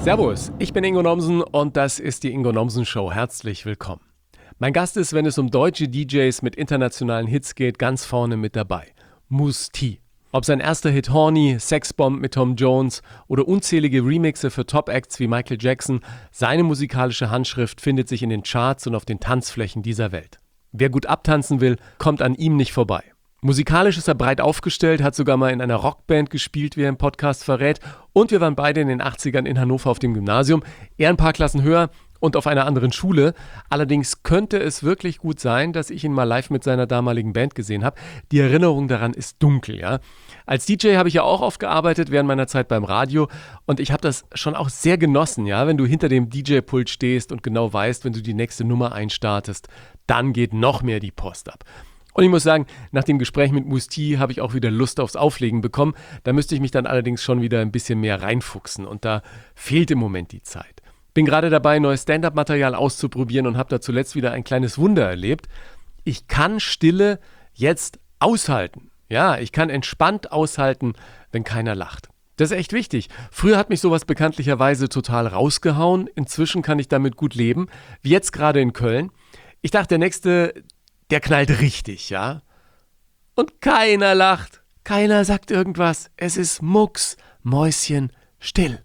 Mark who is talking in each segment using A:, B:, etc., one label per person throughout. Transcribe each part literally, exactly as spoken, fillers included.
A: Servus, ich bin Ingo Nomsen und das ist die Ingo Nomsen Show. Herzlich willkommen. Mein Gast ist, wenn es um deutsche D Js mit internationalen Hits geht, ganz vorne mit dabei. Mousse T. Ob sein erster Hit Horny, Sexbomb mit Tom Jones oder unzählige Remixe für Top-Acts wie Michael Jackson, seine musikalische Handschrift findet sich in den Charts und auf den Tanzflächen dieser Welt. Wer gut abtanzen will, kommt an ihm nicht vorbei. Musikalisch ist er breit aufgestellt, hat sogar mal in einer Rockband gespielt, wie er im Podcast verrät. Und wir waren beide in den achtzigern in Hannover auf dem Gymnasium. Er ein paar Klassen höher und auf einer anderen Schule. Allerdings könnte es wirklich gut sein, dass ich ihn mal live mit seiner damaligen Band gesehen habe. Die Erinnerung daran ist dunkel, ja. Als D J habe ich ja auch oft gearbeitet während meiner Zeit beim Radio. Und ich habe das schon auch sehr genossen, ja. Wenn du hinter dem D J-Pult stehst und genau weißt, wenn du die nächste Nummer einstartest, dann geht noch mehr die Post ab. Und ich muss sagen, nach dem Gespräch mit Mousse T habe ich auch wieder Lust aufs Auflegen bekommen. Da müsste ich mich dann allerdings schon wieder ein bisschen mehr reinfuchsen. Und da fehlt im Moment die Zeit. Bin gerade dabei, neues Stand-Up-Material auszuprobieren und habe da zuletzt wieder ein kleines Wunder erlebt. Ich kann Stille jetzt aushalten. Ja, ich kann entspannt aushalten, wenn keiner lacht. Das ist echt wichtig. Früher hat mich sowas bekanntlicherweise total rausgehauen. Inzwischen kann ich damit gut leben, wie jetzt gerade in Köln. Ich dachte, der nächste... Der knallt richtig, ja? Und keiner lacht, keiner sagt irgendwas. Es ist mucks, Mäuschen, still.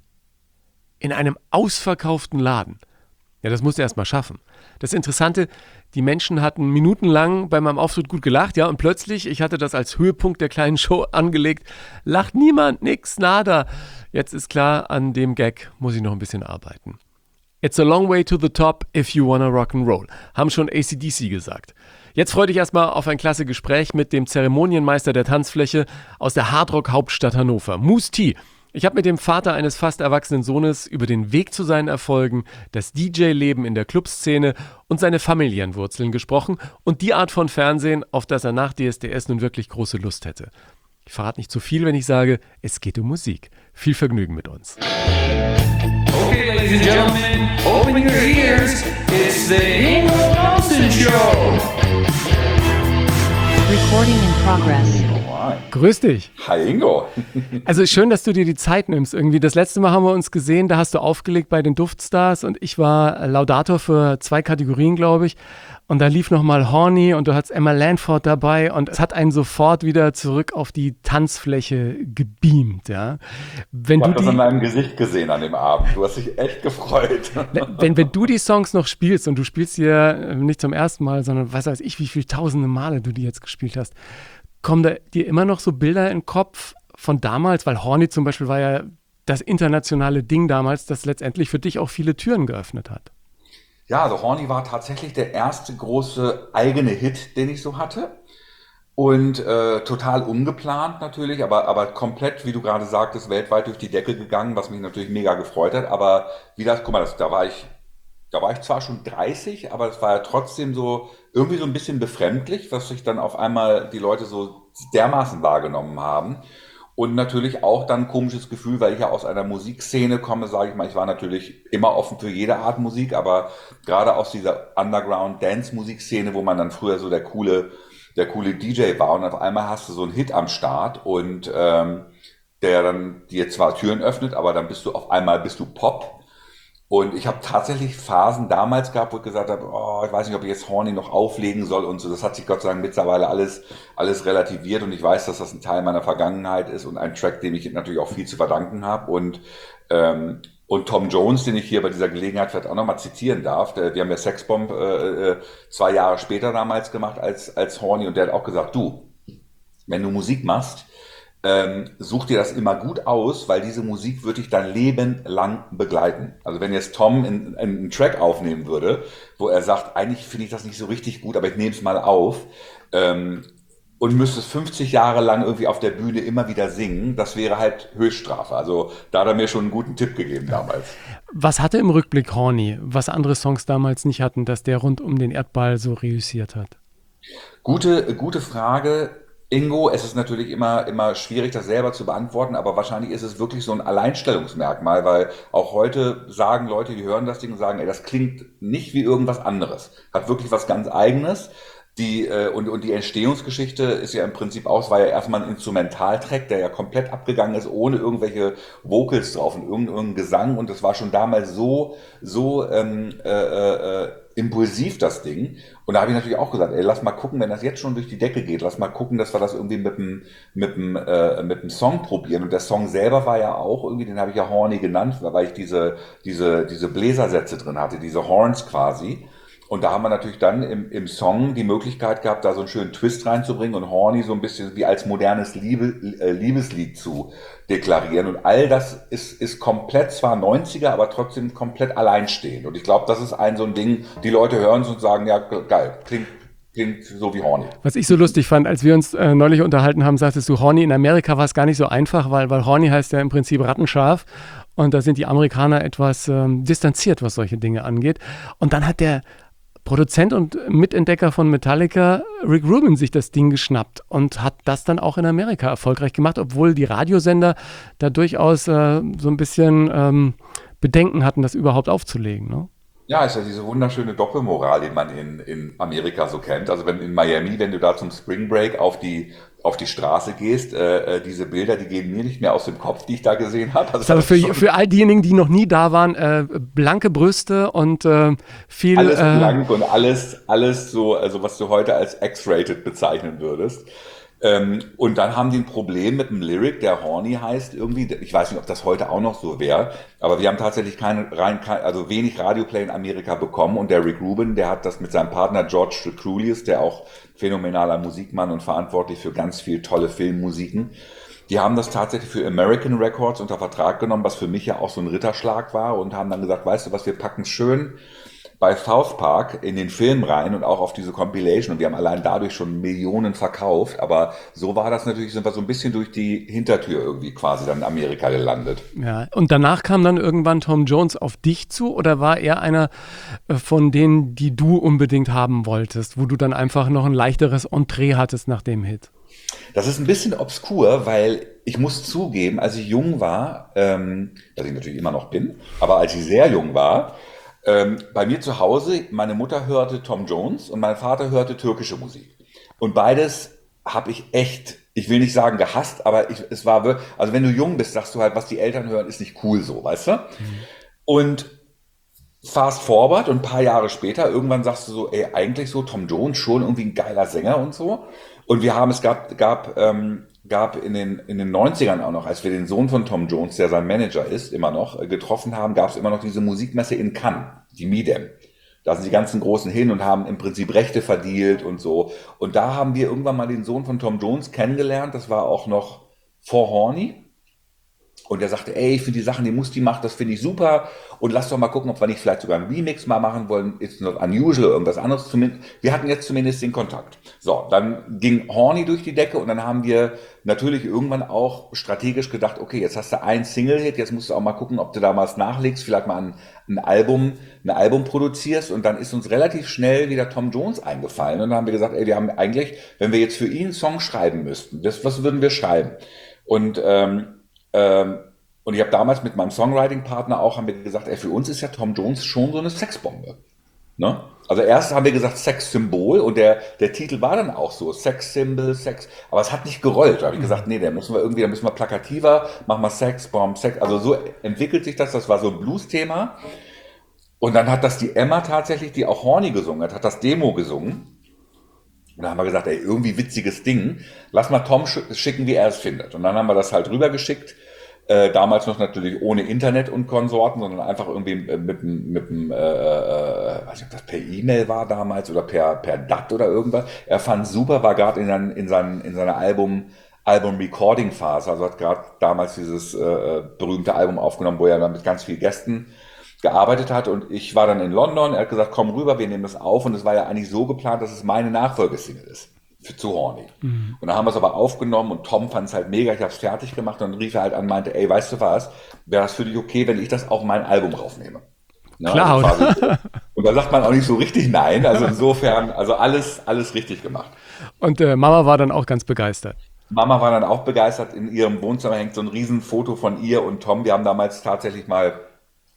A: In einem ausverkauften Laden. Ja, das musst du erst mal schaffen. Das Interessante, die Menschen hatten minutenlang bei meinem Auftritt gut gelacht, ja, und plötzlich, ich hatte das als Höhepunkt der kleinen Show angelegt, lacht niemand, nix, nada. Jetzt ist klar, an dem Gag muss ich noch ein bisschen arbeiten. It's a long way to the top if you wanna rock and roll, haben schon A C D C gesagt. Jetzt freue dich erstmal auf ein klasse Gespräch mit dem Zeremonienmeister der Tanzfläche aus der Hardrock-Hauptstadt Hannover, Mousse T. Ich habe mit dem Vater eines fast erwachsenen Sohnes über den Weg zu seinen Erfolgen, das D J-Leben in der Clubszene und seine familiären Wurzeln gesprochen und die Art von Fernsehen, auf das er nach D S D S nun wirklich große Lust hätte. Ich verrate nicht zu viel, wenn ich sage, es geht um Musik. Viel Vergnügen mit uns.
B: Okay, ladies and gentlemen, open your ears. It's the Ingo Nomsen Show.
C: Recording in progress.
A: Grüß dich.
D: Hi Ingo.
A: Also schön, dass du dir die Zeit nimmst irgendwie. Das letzte Mal haben wir uns gesehen, da hast du aufgelegt bei den Duftstars und ich war Laudator für zwei Kategorien, glaube ich. Und da lief nochmal Horny und du hattest Emma Lanford dabei und es hat einen sofort wieder zurück auf die Tanzfläche gebeamt, ja. Wenn
D: Ich
A: du
D: habe das
A: die,
D: an deinem Gesicht gesehen an dem Abend. Du hast dich echt gefreut.
A: wenn, wenn du die Songs noch spielst und du spielst sie ja nicht zum ersten Mal, sondern weiß weiß ich, wie viele tausende Male du die jetzt gespielt hast, kommen da dir immer noch so Bilder in den Kopf von damals? Weil Horny zum Beispiel war ja das internationale Ding damals, das letztendlich für dich auch viele Türen geöffnet hat.
D: Ja, also Horny war tatsächlich der erste große eigene Hit, den ich so hatte. Und äh, total ungeplant natürlich, aber, aber komplett, wie du gerade sagtest, weltweit durch die Decke gegangen, was mich natürlich mega gefreut hat. Aber wie das, guck mal, das, da war ich, da war ich zwar schon dreißig, aber es war ja trotzdem so irgendwie so ein bisschen befremdlich, dass sich dann auf einmal die Leute so dermaßen wahrgenommen haben. Und natürlich auch dann ein komisches Gefühl, weil ich ja aus einer Musikszene komme, sage ich mal, ich war natürlich immer offen für jede Art Musik, aber gerade aus dieser Underground-Dance-Musikszene, wo man dann früher so der coole, der coole D J war und auf einmal hast du so einen Hit am Start und ähm, der dann dir zwar Türen öffnet, aber dann bist du auf einmal bist du Pop. Und ich habe tatsächlich Phasen damals gehabt, wo ich gesagt habe, oh, ich weiß nicht, ob ich jetzt Horny noch auflegen soll und so. Das hat sich Gott sei Dank mittlerweile alles, alles relativiert und ich weiß, dass das ein Teil meiner Vergangenheit ist und ein Track, dem ich natürlich auch viel zu verdanken habe. Und, ähm, und Tom Jones, den ich hier bei dieser Gelegenheit vielleicht auch nochmal zitieren darf, der, wir haben ja Sexbomb äh, zwei Jahre später damals gemacht als, als Horny und der hat auch gesagt, du, wenn du Musik machst, Ähm, such dir das immer gut aus, weil diese Musik wird dich dein Leben lang begleiten. Also wenn jetzt Tom in, in einen Track aufnehmen würde, wo er sagt, eigentlich finde ich das nicht so richtig gut, aber ich nehme es mal auf ähm, und müsste es fünfzig Jahre lang irgendwie auf der Bühne immer wieder singen, das wäre halt Höchststrafe. Also da hat er mir schon einen guten Tipp gegeben damals.
A: Was hatte im Rückblick Horny, was andere Songs damals nicht hatten, dass der rund um den Erdball so reüssiert hat?
D: Gute, gute Frage. Ingo, es ist natürlich immer, immer schwierig, das selber zu beantworten, aber wahrscheinlich ist es wirklich so ein Alleinstellungsmerkmal, weil auch heute sagen Leute, die hören das Ding und sagen, ey, das klingt nicht wie irgendwas anderes. Hat wirklich was ganz Eigenes. Die, äh, und, und die Entstehungsgeschichte ist ja im Prinzip auch, es war ja erstmal ein Instrumentaltrack, der ja komplett abgegangen ist, ohne irgendwelche Vocals drauf und irgendeinen irgendein Gesang. Und das war schon damals so, so ähm, äh, äh, impulsiv, das Ding. Und da habe ich natürlich auch gesagt, ey, lass mal gucken, wenn das jetzt schon durch die Decke geht, lass mal gucken, dass wir das irgendwie mit dem mit dem äh, mit dem Song probieren. Und der Song selber war ja auch irgendwie, den habe ich ja Horny genannt, weil ich diese diese diese Bläsersätze drin hatte, diese Horns quasi. Und da haben wir natürlich dann im, im Song die Möglichkeit gehabt, da so einen schönen Twist reinzubringen und Horny so ein bisschen wie als modernes Liebe, äh, Liebeslied zu deklarieren. Und all das ist, ist komplett, zwar neunziger, aber trotzdem komplett alleinstehend. Und ich glaube, das ist ein so ein Ding, die Leute hören es und sagen, ja, geil, klingt, klingt so wie Horny.
A: Was ich so lustig fand, als wir uns äh, neulich unterhalten haben, sagtest du, Horny in Amerika war es gar nicht so einfach, weil, weil Horny heißt ja im Prinzip rattenscharf. Und da sind die Amerikaner etwas ähm, distanziert, was solche Dinge angeht. Und dann hat der Produzent und Mitentdecker von Metallica, Rick Rubin, sich das Ding geschnappt und hat das dann auch in Amerika erfolgreich gemacht, obwohl die Radiosender da durchaus äh, so ein bisschen ähm, Bedenken hatten, das überhaupt aufzulegen, ne?
D: Ja, ist ja diese wunderschöne Doppelmoral, die man in, in Amerika so kennt. Also wenn in Miami, wenn du da zum Spring Break auf die auf die Straße gehst, äh, äh, diese Bilder, die gehen mir nicht mehr aus dem Kopf, die ich da gesehen habe. Also
A: das ist aber für, für all diejenigen, die noch nie da waren, äh, blanke Brüste und äh, viel...
D: Alles
A: äh,
D: blank und alles, alles so, also was du heute als X-rated bezeichnen würdest. Ähm, und dann haben die ein Problem mit einem Lyric, der Horny heißt irgendwie. Ich weiß nicht, ob das heute auch noch so wäre, aber wir haben tatsächlich keine, rein, kein, also wenig Radioplay in Amerika bekommen. Und der Rick Rubin, der hat das mit seinem Partner George Stroulius, der auch phänomenaler Musikmann und verantwortlich für ganz viel tolle Filmmusiken. Die haben das tatsächlich für American Records unter Vertrag genommen, was für mich ja auch so ein Ritterschlag war, und haben dann gesagt, weißt du was, wir packen schön bei South Park in den Film rein und auch auf diese Compilation, und wir haben allein dadurch schon Millionen verkauft, aber so war das natürlich, sind wir so ein bisschen durch die Hintertür irgendwie quasi dann in Amerika gelandet.
A: Ja, und danach kam dann irgendwann Tom Jones auf dich zu, oder war er einer von denen, die du unbedingt haben wolltest, wo du dann einfach noch ein leichteres Entree hattest nach dem Hit?
D: Das ist ein bisschen obskur, weil ich muss zugeben, als ich jung war, ähm, was ich natürlich immer noch bin, aber als ich sehr jung war, Ähm, bei mir zu Hause, meine Mutter hörte Tom Jones und mein Vater hörte türkische Musik. Und beides habe ich echt, ich will nicht sagen gehasst, aber ich, es war wirklich, also wenn du jung bist, sagst du halt, was die Eltern hören, ist nicht cool so, weißt du? Mhm. Und fast forward und ein paar Jahre später, irgendwann sagst du so, ey, eigentlich so Tom Jones, schon irgendwie ein geiler Sänger und so. Und wir haben, es gab, gab, ähm, gab in den, in den neunzigern auch noch, als wir den Sohn von Tom Jones, der sein Manager ist, immer noch, äh, getroffen haben, gab es immer noch diese Musikmesse in Cannes, die Midem. Da sind die ganzen Großen hin und haben im Prinzip Rechte verdealt und so. Und da haben wir irgendwann mal den Sohn von Tom Jones kennengelernt, das war auch noch vor Horny. Und er sagte, ey, ich finde die Sachen, die Musti macht, das finde ich super. Und lass doch mal gucken, ob wir nicht vielleicht sogar einen Remix mal machen wollen. It's not unusual, irgendwas anderes zumindest. Wir hatten jetzt zumindest den Kontakt. So, dann ging Horny durch die Decke und dann haben wir natürlich irgendwann auch strategisch gedacht, okay, jetzt hast du einen Single-Hit, jetzt musst du auch mal gucken, ob du damals nachlegst, vielleicht mal ein, ein Album, ein Album produzierst. Und dann ist uns relativ schnell wieder Tom Jones eingefallen. Und dann haben wir gesagt, ey, wir haben eigentlich, wenn wir jetzt für ihn einen Song schreiben müssten, das, was würden wir schreiben? Und, ähm, Ähm, und ich habe damals mit meinem Songwriting-Partner auch, haben wir gesagt, ey, für uns ist ja Tom Jones schon so eine Sexbombe. Ne? Also erst haben wir gesagt Sexsymbol, und der, der Titel war dann auch so, Sex-Symbol, Sex, aber es hat nicht gerollt. Da habe ich gesagt, nee, da müssen wir irgendwie, da müssen wir plakativer, machen wir Sex-Bomb, Sex, also so entwickelt sich das, das war so ein Blues-Thema. Und dann hat das die Emma tatsächlich, die auch Horny gesungen hat, hat das Demo gesungen. Und dann haben wir gesagt, ey, irgendwie witziges Ding, lass mal Tom schicken, wie er es findet. Und dann haben wir das halt rübergeschickt, äh, damals noch natürlich ohne Internet und Konsorten, sondern einfach irgendwie mit dem, mit dem, äh, äh, weiß nicht, ob das per E-Mail war damals oder per, per D A T oder irgendwas. Er fand super, war gerade in, sein, in, sein, in seiner Album, Album-Recording-Phase, also hat gerade damals dieses äh, berühmte Album aufgenommen, wo er dann mit ganz vielen Gästen gearbeitet hat, und ich war dann in London, er hat gesagt, komm rüber, wir nehmen das auf, und es war ja eigentlich so geplant, dass es meine Nachfolgesingle ist, für zu Horny. Mhm. Und dann haben wir es aber aufgenommen, und Tom fand es halt mega, ich habe es fertig gemacht, und dann rief er halt an, meinte, ey, weißt du was, wäre das für dich okay, wenn ich das auf mein Album raufnehme? Na,
A: Klar,
D: also
A: oder?
D: quasi, und da sagt man auch nicht so richtig nein, also insofern, also alles, alles richtig gemacht.
A: Und äh, Mama war dann auch ganz begeistert.
D: Mama war dann auch begeistert, in ihrem Wohnzimmer hängt so ein riesen Foto von ihr und Tom, wir haben damals tatsächlich mal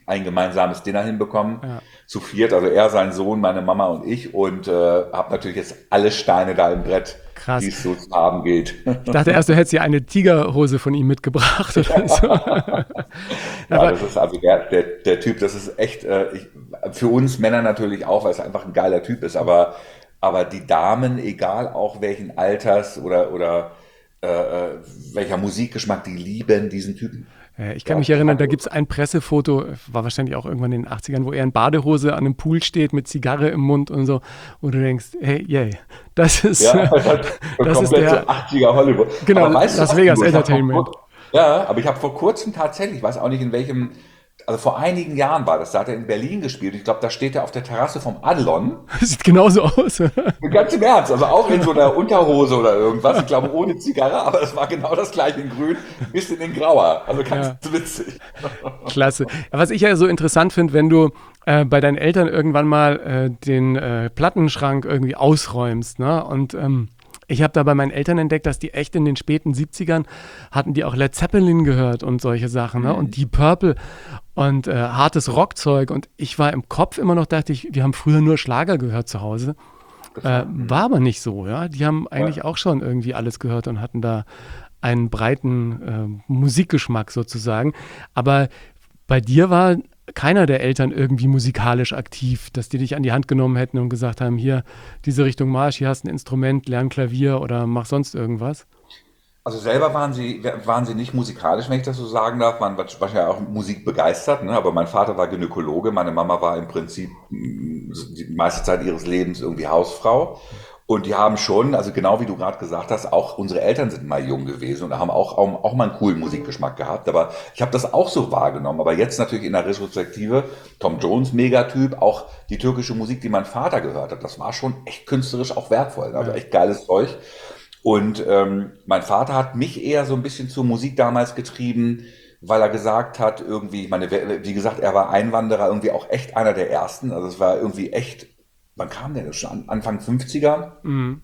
D: ein gemeinsames Dinner hinbekommen,
A: Ja.
D: zu viert, also er, sein Sohn, meine Mama und ich und äh, habe natürlich jetzt alle Steine da im Brett,
A: Krass.
D: die es so zu haben gilt.
A: Ich dachte erst, du hättest hier eine Tigerhose von ihm mitgebracht oder so.
D: Ja,
A: Aber
D: das ist also der, der, der Typ, das ist echt, äh, ich, für uns Männer natürlich auch, weil es einfach ein geiler Typ ist, aber, aber die Damen, egal auch welchen Alters oder, oder äh, äh, welcher Musikgeschmack, die lieben diesen Typen.
A: äh, ich kann
D: Ja,
A: mich erinnern, da gibt es ein Pressefoto, war wahrscheinlich auch irgendwann in den achtzigern, wo er in Badehose an einem Pool steht mit Zigarre im Mund und so, wo du denkst, hey, yay, das ist,
D: Ja, das,
A: das ist
D: komplett
A: der,
D: so achtziger Hollywood.
A: genau,
D: Aber weißt du
A: Las
D: was,
A: Vegas
D: Ingo, ich hab vor
A: Entertainment.
D: kur- Ja, aber ich habe vor kurzem tatsächlich, ich weiß auch nicht in welchem, also vor einigen Jahren war das, da hat er in Berlin gespielt. Ich glaube, da steht er auf der Terrasse vom Adlon.
A: Sieht genauso aus.
D: Ganz im Ernst, also auch in so einer Unterhose oder irgendwas. Ich glaube, ohne Zigarre, aber es war genau das gleiche in grün, ein bisschen in grauer. Also ganz
A: Ja.
D: witzig.
A: Klasse. Ja, was ich ja so interessant finde, wenn du äh, bei deinen Eltern irgendwann mal äh, den äh, Plattenschrank irgendwie ausräumst, ne? Und ähm, ich habe da bei meinen Eltern entdeckt, dass die echt in den späten siebzigern hatten die auch Led Zeppelin gehört und solche Sachen, ne? Und Deep Purple und äh, hartes Rockzeug. Und ich war im Kopf immer noch, dachte ich, wir haben früher nur Schlager gehört zu Hause. Äh, war aber nicht so, ja. Die haben eigentlich auch schon irgendwie alles gehört und hatten da einen breiten äh, Musikgeschmack sozusagen. Aber bei dir war keiner der Eltern irgendwie musikalisch aktiv, dass die dich an die Hand genommen hätten und gesagt haben, hier, diese Richtung Marsch, hier hast du ein Instrument, lern Klavier oder mach sonst irgendwas.
D: Also selber waren sie, waren sie nicht musikalisch, wenn ich das so sagen darf, waren wahrscheinlich auch Musik begeistert, ne? Aber mein Vater war Gynäkologe, meine Mama war im Prinzip mh, die meiste Zeit ihres Lebens irgendwie Hausfrau. Und die haben schon, also genau wie du gerade gesagt hast, auch unsere Eltern sind mal jung gewesen und haben auch, auch, auch mal einen coolen Musikgeschmack gehabt. Aber ich habe das auch so wahrgenommen. Aber jetzt natürlich in der Retrospektive, Tom Jones, Megatyp, auch die türkische Musik, die mein Vater gehört hat, das war schon echt künstlerisch auch wertvoll, ne? Also echt geiles Zeug. Und ähm, mein Vater hat mich eher so ein bisschen zur Musik damals getrieben, weil er gesagt hat, irgendwie, ich meine, wie gesagt, er war Einwanderer, irgendwie auch echt einer der ersten. Also es war irgendwie echt, wann kam der denn schon? Anfang fünfziger?
A: Mhm.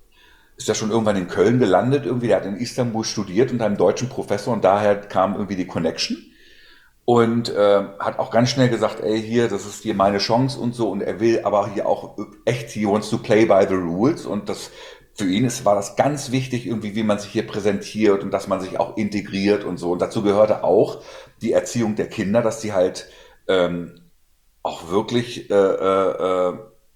D: Ist ja schon irgendwann in Köln gelandet, irgendwie, der hat in Istanbul studiert unter einem deutschen Professor und daher kam irgendwie die Connection. Und äh, hat auch ganz schnell gesagt, ey, hier, das ist hier meine Chance und so. Und er will aber hier auch echt, he wants to play by the rules. Und das für ihn ist, war das ganz wichtig, irgendwie, wie man sich hier präsentiert und dass man sich auch integriert und so. Und dazu gehörte auch die Erziehung der Kinder, dass die halt ähm, auch wirklich äh, äh,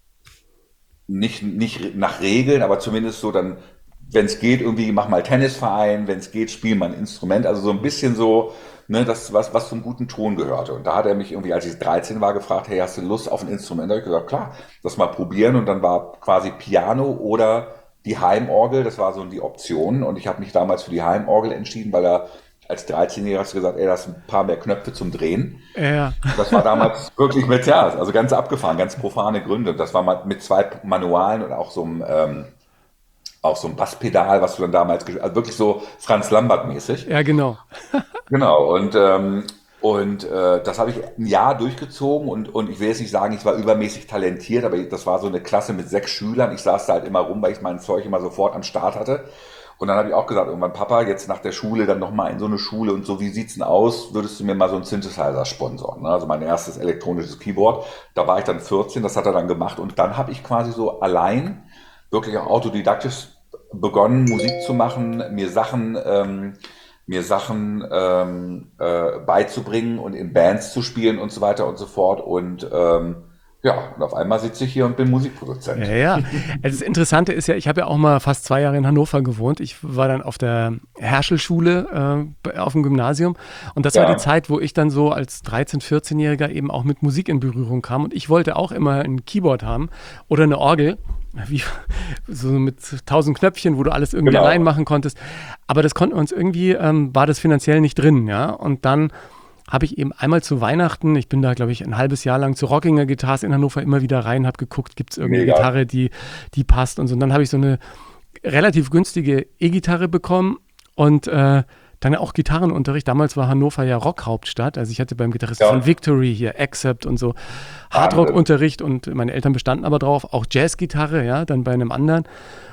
D: nicht, nicht nach Regeln, aber zumindest so dann, wenn es geht, irgendwie mach mal Tennisverein, wenn es geht, spiel mal ein Instrument. Also so ein bisschen so, ne, das, was, was zum guten Ton gehörte. Und da hat er mich irgendwie, als ich dreizehn war, gefragt, hey, hast du Lust auf ein Instrument? Da habe ich gesagt, klar, das mal probieren. Und dann war quasi Piano oder die Heimorgel, das war so die Option. Und ich habe mich damals für die Heimorgel entschieden, weil er als dreizehnjähriger hast du gesagt, ey, da hast ein paar mehr Knöpfe zum Drehen.
A: Ja.
D: Das war damals wirklich mit, ja, also ganz abgefahren, ganz profane Gründe. Das war mal mit zwei Manualen und auch so einem, ähm, auch so ein Basspedal, was du dann damals, gesch- also wirklich so Franz Lambert-mäßig.
A: Ja, genau.
D: Genau, und, ähm, und äh, das habe ich ein Jahr durchgezogen und, und ich will jetzt nicht sagen, ich war übermäßig talentiert, aber das war so eine Klasse mit sechs Schülern. Ich saß da halt immer rum, weil ich mein Zeug immer sofort am Start hatte. Und dann habe ich auch gesagt, irgendwann, Papa, jetzt nach der Schule dann nochmal in so eine Schule und so, wie sieht's denn aus? Würdest du mir mal so einen Synthesizer sponsoren? Ne? Also mein erstes elektronisches Keyboard. Da war ich dann vierzehn, das hat er dann gemacht. Und dann habe ich quasi so allein, wirklich auch autodidaktisch begonnen, Musik zu machen, mir Sachen, ähm, mir Sachen ähm, äh, beizubringen und in Bands zu spielen und so weiter und so fort. Und ähm, ja, und auf einmal sitze ich hier und bin Musikproduzent.
A: Ja, ja. Das Interessante ist ja, ich habe ja auch mal fast zwei Jahre in Hannover gewohnt. Ich war dann auf der Herschel-Schule äh, auf dem Gymnasium. Und das war
D: Ja.
A: die Zeit, wo ich dann so als dreizehn-, vierzehnjähriger eben auch mit Musik in Berührung kam. Und ich wollte auch immer ein Keyboard haben oder eine Orgel. Wie, so mit tausend Knöpfchen, wo du alles irgendwie
D: Genau.
A: allein machen konntest. Aber das konnten wir uns irgendwie, ähm, war das finanziell nicht drin, ja. Und dann habe ich eben einmal zu Weihnachten, ich bin da, glaube ich, ein halbes Jahr lang zu Rockinger Guitars in Hannover immer wieder rein, habe geguckt, gibt es irgendeine
D: Mega.
A: Gitarre, die, die passt und so. Und dann habe ich so eine relativ günstige E-Gitarre bekommen und äh, dann auch Gitarrenunterricht. Damals war Hannover ja Rockhauptstadt. Also ich hatte beim Gitarristen
D: Ja.
A: von Victory hier, Accept und so, Hardrock-Unterricht und meine Eltern bestanden aber drauf, auch Jazzgitarre, ja, dann bei einem anderen.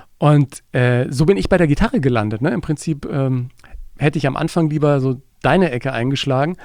A: Und äh, so bin ich bei der Gitarre gelandet. Ne? Im Prinzip ähm, hätte ich am Anfang lieber so deine Ecke eingeschlagen.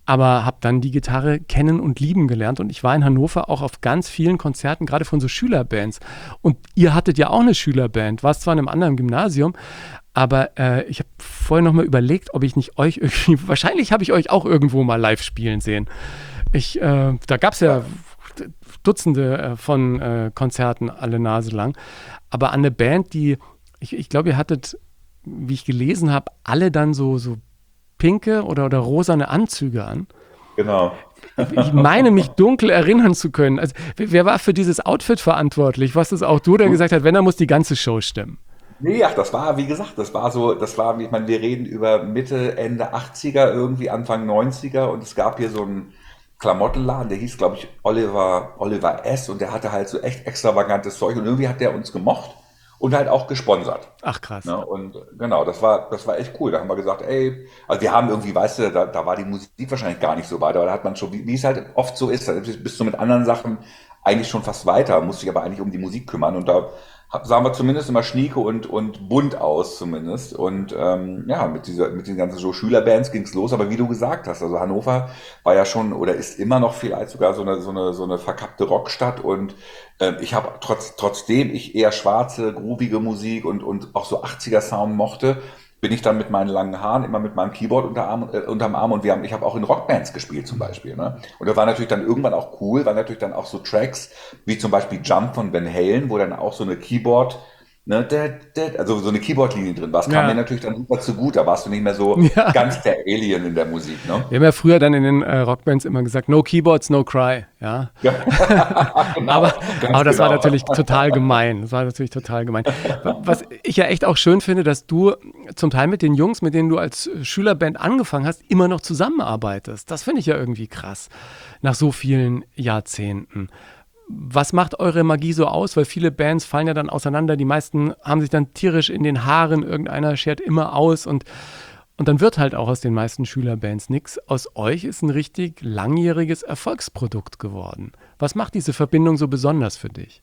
A: aber habe dann die Gitarre kennen und lieben gelernt und ich war in Hannover auch auf ganz vielen Konzerten, gerade von so Schülerbands. Und ihr hattet ja auch eine Schülerband, warst zwar in einem anderen Gymnasium, aber äh, ich habe vorher nochmal überlegt, ob ich nicht euch irgendwie, wahrscheinlich habe ich euch auch irgendwo mal live spielen sehen. Ich, äh, da gab es ja Dutzende äh, von äh, Konzerten alle Nase lang, aber an eine Band, die, ich, ich glaube, ihr hattet, wie ich gelesen habe, alle dann so, so pinke oder, oder rosane Anzüge an.
D: Genau.
A: Ich meine, mich dunkel erinnern zu können. Also, wer war für dieses Outfit verantwortlich? Was ist auch du, der gesagt hat, wenn, dann muss die ganze Show stimmen?
D: Nee, ach, das war, wie gesagt, das war so, das war, ich meine, wir reden über Mitte, Ende achtziger, irgendwie Anfang neunziger und es gab hier so einen Klamottenladen, der hieß, glaube ich, Oliver, Oliver S. und der hatte halt so echt extravagantes Zeug und irgendwie hat der uns gemocht und halt auch gesponsert.
A: Ach krass.
D: Ne? Und genau, das war, das war echt cool. Da haben wir gesagt, ey, also wir haben irgendwie, weißt du, da, da war die Musik wahrscheinlich gar nicht so weit, aber da hat man schon, wie, wie es halt oft so ist, da bist du mit anderen Sachen eigentlich schon fast weiter, musst dich aber eigentlich um die Musik kümmern und da hab- sahen wir zumindest immer schnieke und, und bunt aus zumindest. Und ähm, ja, mit dieser, mit den ganzen so Schülerbands ging's los. Aber wie du gesagt hast, also Hannover war ja schon oder ist immer noch vielleicht sogar so eine, so eine, so eine verkappte Rockstadt. Und ähm, ich habe trotz, trotzdem ich eher schwarze, groovige Musik und, und auch so achtziger Sound mochte, bin ich dann mit meinen langen Haaren immer mit meinem Keyboard unter Arm, äh, unterm Arm und wir haben, ich habe auch in Rockbands gespielt zum Beispiel. Ne? Und das war natürlich dann irgendwann auch cool, weil natürlich dann auch so Tracks wie zum Beispiel Jump von Van Halen, wo dann auch so eine Keyboard, ne, dat, dat, also so eine Keyboard-Linie drin war. Das kam
A: Ja.
D: mir natürlich dann super zu gut, da warst du nicht mehr so
A: Ja.
D: ganz der Alien in der Musik. Ne?
A: Wir haben ja früher dann in den äh, Rockbands immer gesagt, no keyboards, no cry. Ja.
D: Ja. Genau,
A: Aber,
D: ganz
A: aber das war
D: genau.
A: natürlich total gemein. Das war natürlich total gemein. Was ich ja echt auch schön finde, dass du zum Teil mit den Jungs, mit denen du als Schülerband angefangen hast, immer noch zusammenarbeitest. Das finde ich ja irgendwie krass. Nach so vielen Jahrzehnten. Was macht eure Magie so aus? Weil viele Bands fallen ja dann auseinander. Die meisten haben sich dann tierisch in den Haaren. Irgendeiner schert immer aus und Und dann wird halt auch aus den meisten Schülerbands nichts. Aus euch ist ein richtig langjähriges Erfolgsprodukt geworden. Was macht diese Verbindung so besonders für dich?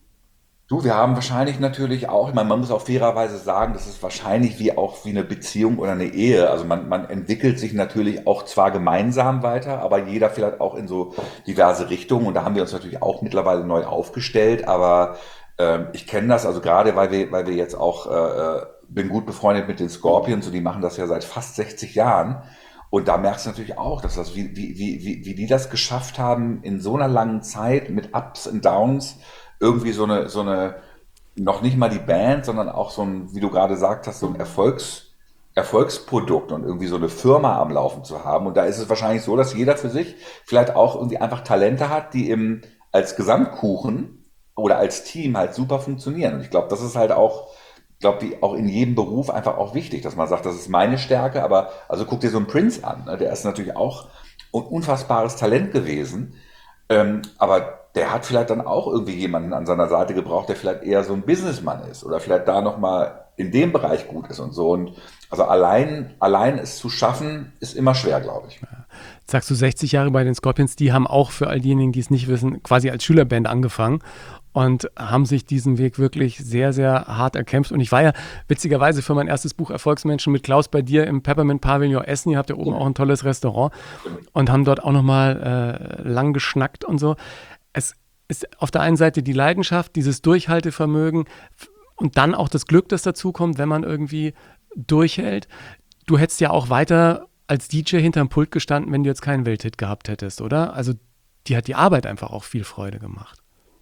D: Du, wir haben wahrscheinlich natürlich auch, ich meine, man muss auch fairerweise sagen, das ist wahrscheinlich wie auch wie eine Beziehung oder eine Ehe. Also man, man entwickelt sich natürlich auch zwar gemeinsam weiter, aber jeder vielleicht auch in so diverse Richtungen. Und da haben wir uns natürlich auch mittlerweile neu aufgestellt. Aber ähm, ich kenne das, also gerade weil wir, weil wir jetzt auch, äh, äh, bin gut befreundet mit den Scorpions und die machen das ja seit fast sechzig Jahren. Und da merkst du natürlich auch, dass das, wie, wie, wie, wie wie die das geschafft haben, in so einer langen Zeit mit Ups und Downs irgendwie so eine, so eine, noch nicht mal die Band, sondern auch so ein, wie du gerade gesagt hast, so ein Erfolgs, Erfolgsprodukt und irgendwie so eine Firma am Laufen zu haben. Und da ist es wahrscheinlich so, dass jeder für sich vielleicht auch irgendwie einfach Talente hat, die im, als Gesamtkuchen oder als Team halt super funktionieren. Und ich glaube, das ist halt auch, ich glaube, wie auch in jedem Beruf einfach auch wichtig, dass man sagt, das ist meine Stärke, aber also guck dir so einen Prince an, ne? Der ist natürlich auch ein unfassbares Talent gewesen, ähm, aber der hat vielleicht dann auch irgendwie jemanden an seiner Seite gebraucht, der vielleicht eher so ein Businessman ist oder vielleicht da nochmal in dem Bereich gut ist und so. Und also allein, allein es zu schaffen, ist immer schwer, glaube ich.
A: Jetzt sagst du sechzig Jahre bei den Scorpions, die haben auch für all diejenigen, die es nicht wissen, quasi als Schülerband angefangen und haben sich diesen Weg wirklich sehr, sehr hart erkämpft. Und ich war ja witzigerweise für mein erstes Buch Erfolgsmenschen mit Klaus bei dir im Peppermint Pavillon Essen. Ihr habt ja oben auch ein tolles Restaurant und haben dort auch nochmal äh, lang geschnackt und so. Es ist auf der einen Seite die Leidenschaft, dieses Durchhaltevermögen und dann auch das Glück, das dazukommt, wenn man irgendwie durchhält. Du hättest ja auch weiter als D J hinterm Pult gestanden, wenn du jetzt keinen Welthit gehabt hättest, oder? Also die hat die Arbeit einfach auch viel Freude gemacht.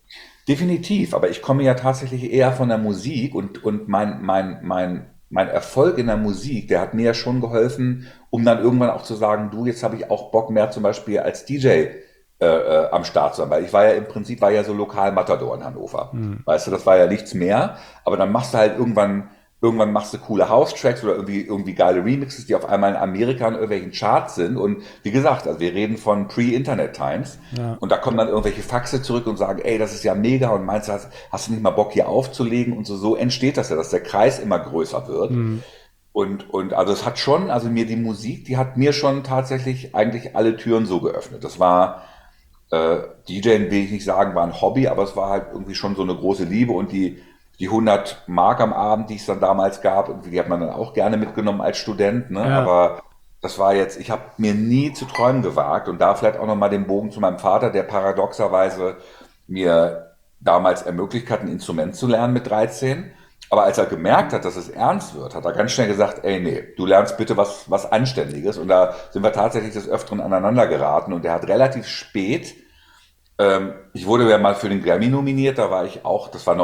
D: Definitiv, aber ich komme ja tatsächlich eher von der Musik und, und mein, mein, mein, mein Erfolg in der Musik, der hat mir ja schon geholfen, um dann irgendwann auch zu sagen, du, jetzt habe ich auch Bock mehr zum Beispiel als D J äh, äh, am Start zu sein, weil ich war ja im Prinzip war ja so Lokal-Matador in Hannover.
A: Hm.
D: Weißt du, das war ja nichts mehr, aber dann machst du halt irgendwann, irgendwann machst du coole House-Tracks oder irgendwie, irgendwie geile Remixes, die auf einmal in Amerika in irgendwelchen Charts sind und wie gesagt, also wir reden von Pre-Internet-Times
A: Ja.
D: und da kommen dann irgendwelche Faxe zurück und sagen, ey, das ist ja mega und meinst du, hast, hast du nicht mal Bock hier aufzulegen und so, so entsteht das ja, dass der Kreis immer größer wird.
A: Hm.
D: Und, und also es hat schon, also mir die Musik, die hat mir schon tatsächlich eigentlich alle Türen so geöffnet. Das war, äh, DJen will ich nicht sagen, war ein Hobby, aber es war halt irgendwie schon so eine große Liebe und die, die hundert Mark am Abend, die es dann damals gab, irgendwie, die hat man dann auch gerne mitgenommen als Student, ne?
A: Ja.
D: Aber das war jetzt, ich habe mir nie zu träumen gewagt und da vielleicht auch nochmal den Bogen zu meinem Vater, der paradoxerweise mir damals ermöglicht hat, ein Instrument zu lernen mit dreizehn. Aber als er gemerkt hat, dass es ernst wird, hat er ganz schnell gesagt, ey, nee, du lernst bitte was, was Anständiges. Und da sind wir tatsächlich des Öfteren aneinander geraten. Und er hat relativ spät, ähm, ich wurde ja mal für den Grammy nominiert, da war ich auch, das war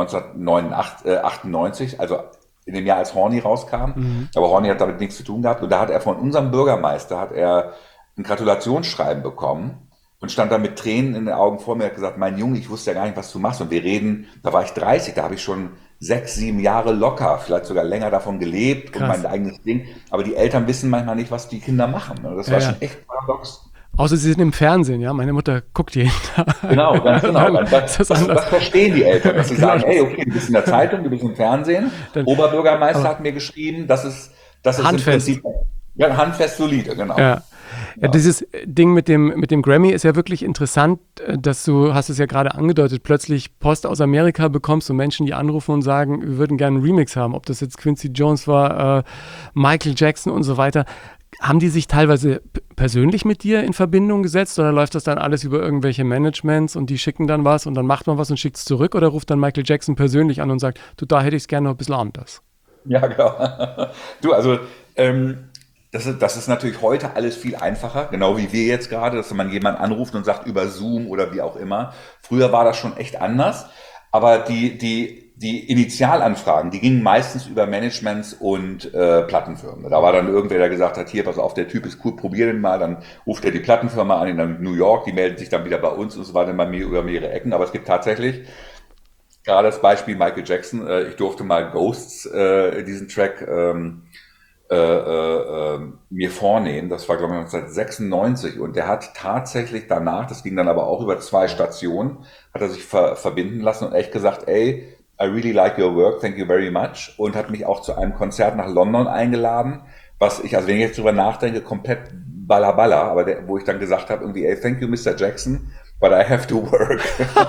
D: neunzehnhundertachtundneunzig, also in dem Jahr, als Horny rauskam. Mhm. Aber Horny hat damit nichts zu tun gehabt. Und da hat er von unserem Bürgermeister, hat er ein Gratulationsschreiben bekommen und stand da mit Tränen in den Augen vor mir und hat gesagt, mein Junge, ich wusste ja gar nicht, was du machst. Und wir reden, da war ich dreißig, da habe ich schon sechs, sieben Jahre locker, vielleicht sogar länger davon gelebt. Krass. Und mein eigenes Ding. Aber die Eltern wissen manchmal nicht, was die Kinder machen. Das war ja, schon echt paradox.
A: Außer sie sind im Fernsehen, ja. Meine Mutter guckt jeden Tag.
D: Genau, ganz genau. Dann, das, das, das, das verstehen die Eltern, dass sie genau. sagen, hey, okay, du bist in der Zeitung, du bist im Fernsehen. Dann, Oberbürgermeister hat mir geschrieben, das ist, das ist
A: handfest.
D: Im Prinzip ja, handfest solide, genau.
A: Ja. Ja, dieses Ding mit dem, mit dem Grammy ist ja wirklich interessant, dass du, hast es ja gerade angedeutet, plötzlich Post aus Amerika bekommst und Menschen, die anrufen und sagen, wir würden gerne einen Remix haben, ob das jetzt Quincy Jones war, äh, Michael Jackson und so weiter. Haben die sich teilweise p- persönlich mit dir in Verbindung gesetzt oder läuft das dann alles über irgendwelche Managements und die schicken dann was und dann macht man was und schickt es zurück oder ruft dann Michael Jackson persönlich an und sagt, du, da hätte ich es gerne noch ein bisschen anders?
D: Ja, genau. Du, also ähm, das ist, das ist natürlich heute alles viel einfacher, genau wie wir jetzt gerade, dass man jemanden anruft und sagt über Zoom oder wie auch immer. Früher war das schon echt anders, aber die, die, die Initialanfragen, die gingen meistens über Managements und äh, Plattenfirmen. Da war dann irgendwer, der gesagt hat, hier, pass auf, der Typ ist cool, probier den mal, dann ruft er die Plattenfirma an in New York, die melden sich dann wieder bei uns und so weiter bei mir über mehrere Ecken, aber es gibt tatsächlich gerade das Beispiel Michael Jackson, äh, ich durfte mal Ghosts, äh, diesen Track, ähm, Äh, äh, mir vornehmen. Das war, glaube ich, neunzehnhundertsechsundneunzig und der hat tatsächlich danach, das ging dann aber auch über zwei Stationen, hat er sich ver- verbinden lassen und echt gesagt, ey, I really like your work, thank you very much und hat mich auch zu einem Konzert nach London eingeladen, was ich, also wenn ich jetzt drüber nachdenke, komplett balla aber der, wo ich dann gesagt habe, irgendwie, ey, thank you, Mister Jackson, but I have to work.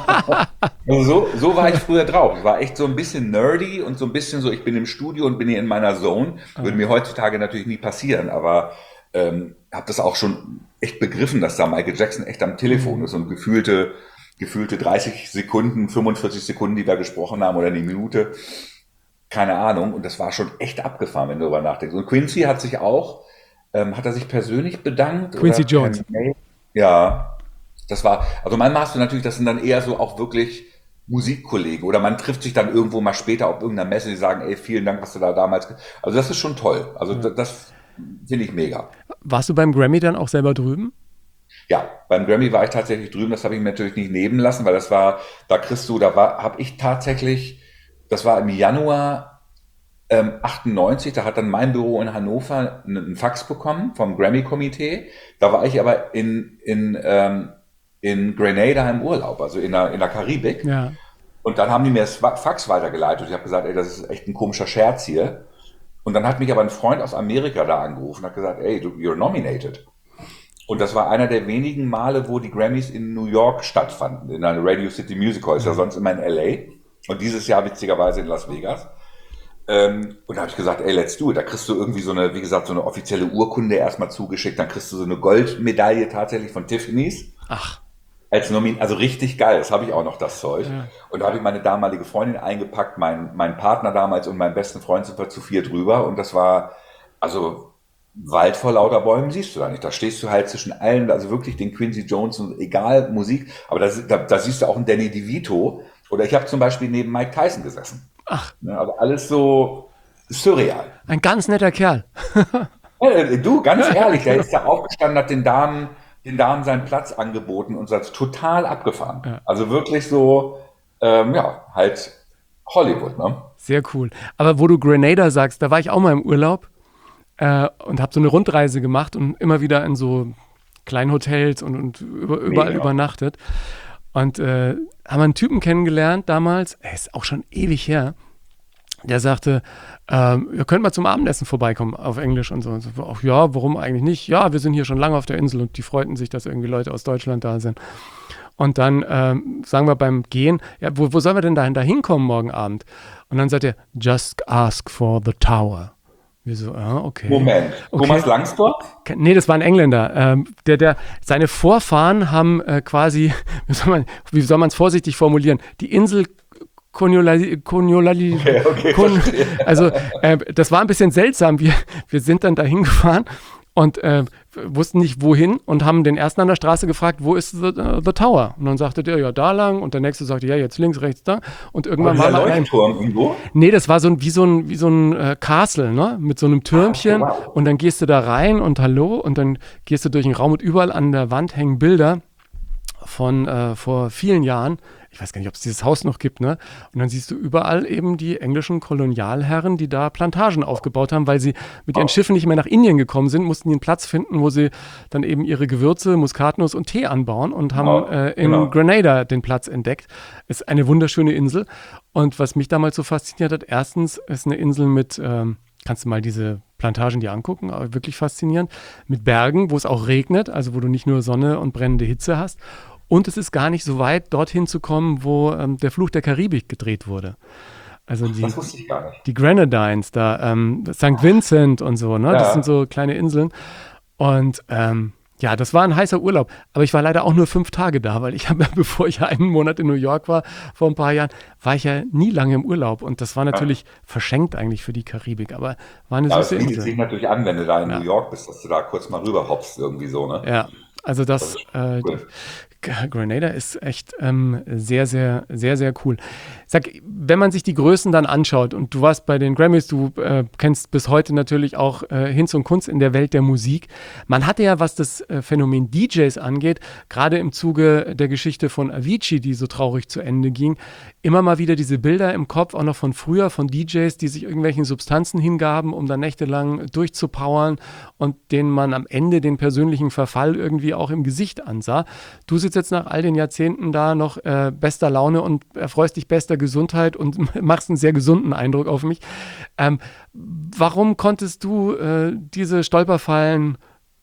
D: Also so, so war ich früher drauf. Ich war echt so ein bisschen nerdy und so ein bisschen so, ich bin im Studio und bin hier in meiner Zone. Würde mir heutzutage natürlich nie passieren, aber ähm, habe das auch schon echt begriffen, dass da Michael Jackson echt am Telefon ist und gefühlte, gefühlte dreißig Sekunden, fünfundvierzig Sekunden, die wir gesprochen haben oder eine Minute, keine Ahnung. Und das war schon echt abgefahren, wenn du darüber nachdenkst. Und Quincy hat sich auch, ähm, hat er sich persönlich bedankt?
A: Quincy
D: oder
A: Jones.
D: Ja. Das war, also manchmal hast du natürlich, das sind dann eher so auch wirklich Musikkollegen oder man trifft sich dann irgendwo mal später auf irgendeiner Messe, die sagen, ey, vielen Dank, was du da damals, ge-" also das ist schon toll, also ja. das, das finde ich mega.
A: Warst du beim Grammy dann auch selber drüben?
D: Ja, beim Grammy war ich tatsächlich drüben, das habe ich mir natürlich nicht nehmen lassen, weil das war, da kriegst du, da war, habe ich tatsächlich, das war im Januar ähm, achtundneunzig, da hat dann mein Büro in Hannover einen, einen Fax bekommen vom Grammy-Komitee, da war ich aber in, in, ähm, in Grenada im Urlaub, also in der, in der Karibik.
A: Ja.
D: Und dann haben die mir das Fax weitergeleitet. Ich habe gesagt, ey, das ist echt ein komischer Scherz hier. Und dann hat mich aber ein Freund aus Amerika da angerufen und hat gesagt, ey, du, you're nominated. Und das war einer der wenigen Male, wo die Grammys in New York stattfanden, in einer Radio City Music Hall, ist ja sonst immer in L A. Und dieses Jahr witzigerweise in Las Vegas. Ähm, und da habe ich gesagt, ey, let's do it. Da kriegst du irgendwie so eine, wie gesagt, so eine offizielle Urkunde erstmal zugeschickt. Dann kriegst du so eine Goldmedaille tatsächlich von Tiffany's.
A: Ach.
D: Als Nomin, also richtig geil, das habe ich auch noch, das Zeug.
A: Ja.
D: Und da habe ich meine damalige Freundin eingepackt, mein, mein Partner damals und meinen besten Freund sind wir zu viert drüber. Und das war, also Wald vor lauter Bäumen siehst du da nicht. Da stehst du halt zwischen allen, also wirklich den Quincy Jones und egal Musik, aber da, da, da siehst du auch einen Danny DeVito. Oder ich habe zum Beispiel neben Mike Tyson gesessen.
A: Ach.
D: Ja, also alles so surreal.
A: Ein ganz netter Kerl.
D: Ja, du, ganz ehrlich, der ist da aufgestanden, hat den Damen den Damen seinen Platz angeboten und seid total abgefahren. Ja. Also wirklich so, ähm, ja, halt Hollywood, ne?
A: Sehr cool. Aber wo du Grenada sagst, da war ich auch mal im Urlaub äh, und habe so eine Rundreise gemacht und immer wieder in so kleinen Hotels und, und über, überall Mega. übernachtet. Und äh, haben einen Typen kennengelernt damals, er ist auch schon ewig her, der sagte, ähm, ihr könnt mal zum Abendessen vorbeikommen auf Englisch und so. Und so. Ach ja, warum eigentlich nicht? Ja, wir sind hier schon lange auf der Insel und die freuten sich, dass irgendwie Leute aus Deutschland da sind. Und dann ähm, sagen wir beim Gehen, ja, wo, wo sollen wir denn dahin, da hinkommen morgen Abend? Und dann sagt er, just ask for the tower. Wir so, ah, okay.
D: Moment,
A: okay.
D: Thomas Langsdorff?
A: Nee, das war ein Engländer. Ähm, der, der, seine Vorfahren haben äh, quasi, wie soll man, wie soll man es vorsichtig formulieren, die Insel Koniolali, Koniolali,
D: Okay, okay,
A: Kon,
D: verstehe.
A: also äh, das war ein bisschen seltsam. Wir, wir sind dann dahin gefahren und äh, wussten nicht wohin und haben den ersten an der Straße gefragt, wo ist the, uh, the Tower? Und dann sagte der, ja, da lang. Und der nächste sagte, ja, jetzt links, rechts, da. Und irgendwann
D: War
A: war
D: dieser
A: mal ein
D: Leuchtturm irgendwo?
A: Nee, das war so ein, wie so ein, wie so ein äh, Castle, ne? Mit so einem Türmchen.
D: Ah, wow.
A: Und dann gehst du da rein und hallo. Und dann gehst du durch den Raum und überall an der Wand hängen Bilder von äh, vor vielen Jahren. Ich weiß gar nicht, ob es dieses Haus noch gibt, ne? Und dann siehst du überall eben die englischen Kolonialherren, die da Plantagen aufgebaut haben, weil sie mit ihren
D: Oh.
A: Schiffen nicht mehr nach Indien gekommen sind, mussten die einen Platz finden, wo sie dann eben ihre Gewürze, Muskatnuss und Tee anbauen und haben
D: Oh,
A: äh, in
D: genau.
A: Grenada den Platz entdeckt. Ist eine wunderschöne Insel. Und was mich damals so fasziniert hat, erstens ist eine Insel mit, ähm, kannst du mal diese Plantagen dir angucken, aber wirklich faszinierend, mit Bergen, wo es auch regnet, also wo du nicht nur Sonne und brennende Hitze hast. Und es ist gar nicht so weit, dorthin zu kommen, wo ähm, der Fluch der Karibik gedreht wurde. Also die,
D: Das wusste ich gar nicht.
A: die Grenadines, da ähm, Sankt Vincent und so, ne? Das
D: Ja.
A: sind so kleine Inseln. Und ähm, ja, das war ein heißer Urlaub. Aber ich war leider auch nur fünf Tage da, weil ich habe, bevor ich einen Monat in New York war, vor ein paar Jahren, war ich ja nie lange im Urlaub. Und das war natürlich verschenkt eigentlich für die Karibik. Aber war eine
D: Ja, es
A: süße
D: bietet sich
A: Insel.
D: natürlich an, wenn du da in
A: Ja.
D: New York bist, dass du da kurz mal rüber hoppst, irgendwie so, ne?
A: Ja, also das, äh,
D: Cool.
A: G- Grenada ist echt ähm, sehr, sehr, sehr, sehr cool. Sag, wenn man sich die Größen dann anschaut und du warst bei den Grammys, du äh, kennst bis heute natürlich auch äh, Hinz und Kunst in der Welt der Musik. Man hatte ja, was das äh, Phänomen D Js angeht, gerade im Zuge der Geschichte von Avicii, die so traurig zu Ende ging, immer mal wieder diese Bilder im Kopf, auch noch von früher, von D Js, die sich irgendwelchen Substanzen hingaben, um dann nächtelang durchzupowern und denen man am Ende den persönlichen Verfall irgendwie auch im Gesicht ansah. Du sitzt jetzt nach all den Jahrzehnten da noch äh, bester Laune und erfreust dich bester Gesundheit und machst einen sehr gesunden Eindruck auf mich. Ähm, warum konntest du äh, diese Stolperfallen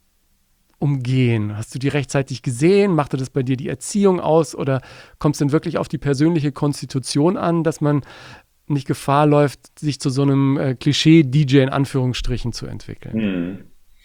A: umgehen? Hast du die rechtzeitig gesehen? Machte das bei dir die Erziehung aus? Oder kommt es denn wirklich auf die persönliche Konstitution an, dass man nicht Gefahr läuft, sich zu so einem äh, Klischee-D J in Anführungsstrichen zu entwickeln?
D: Hm.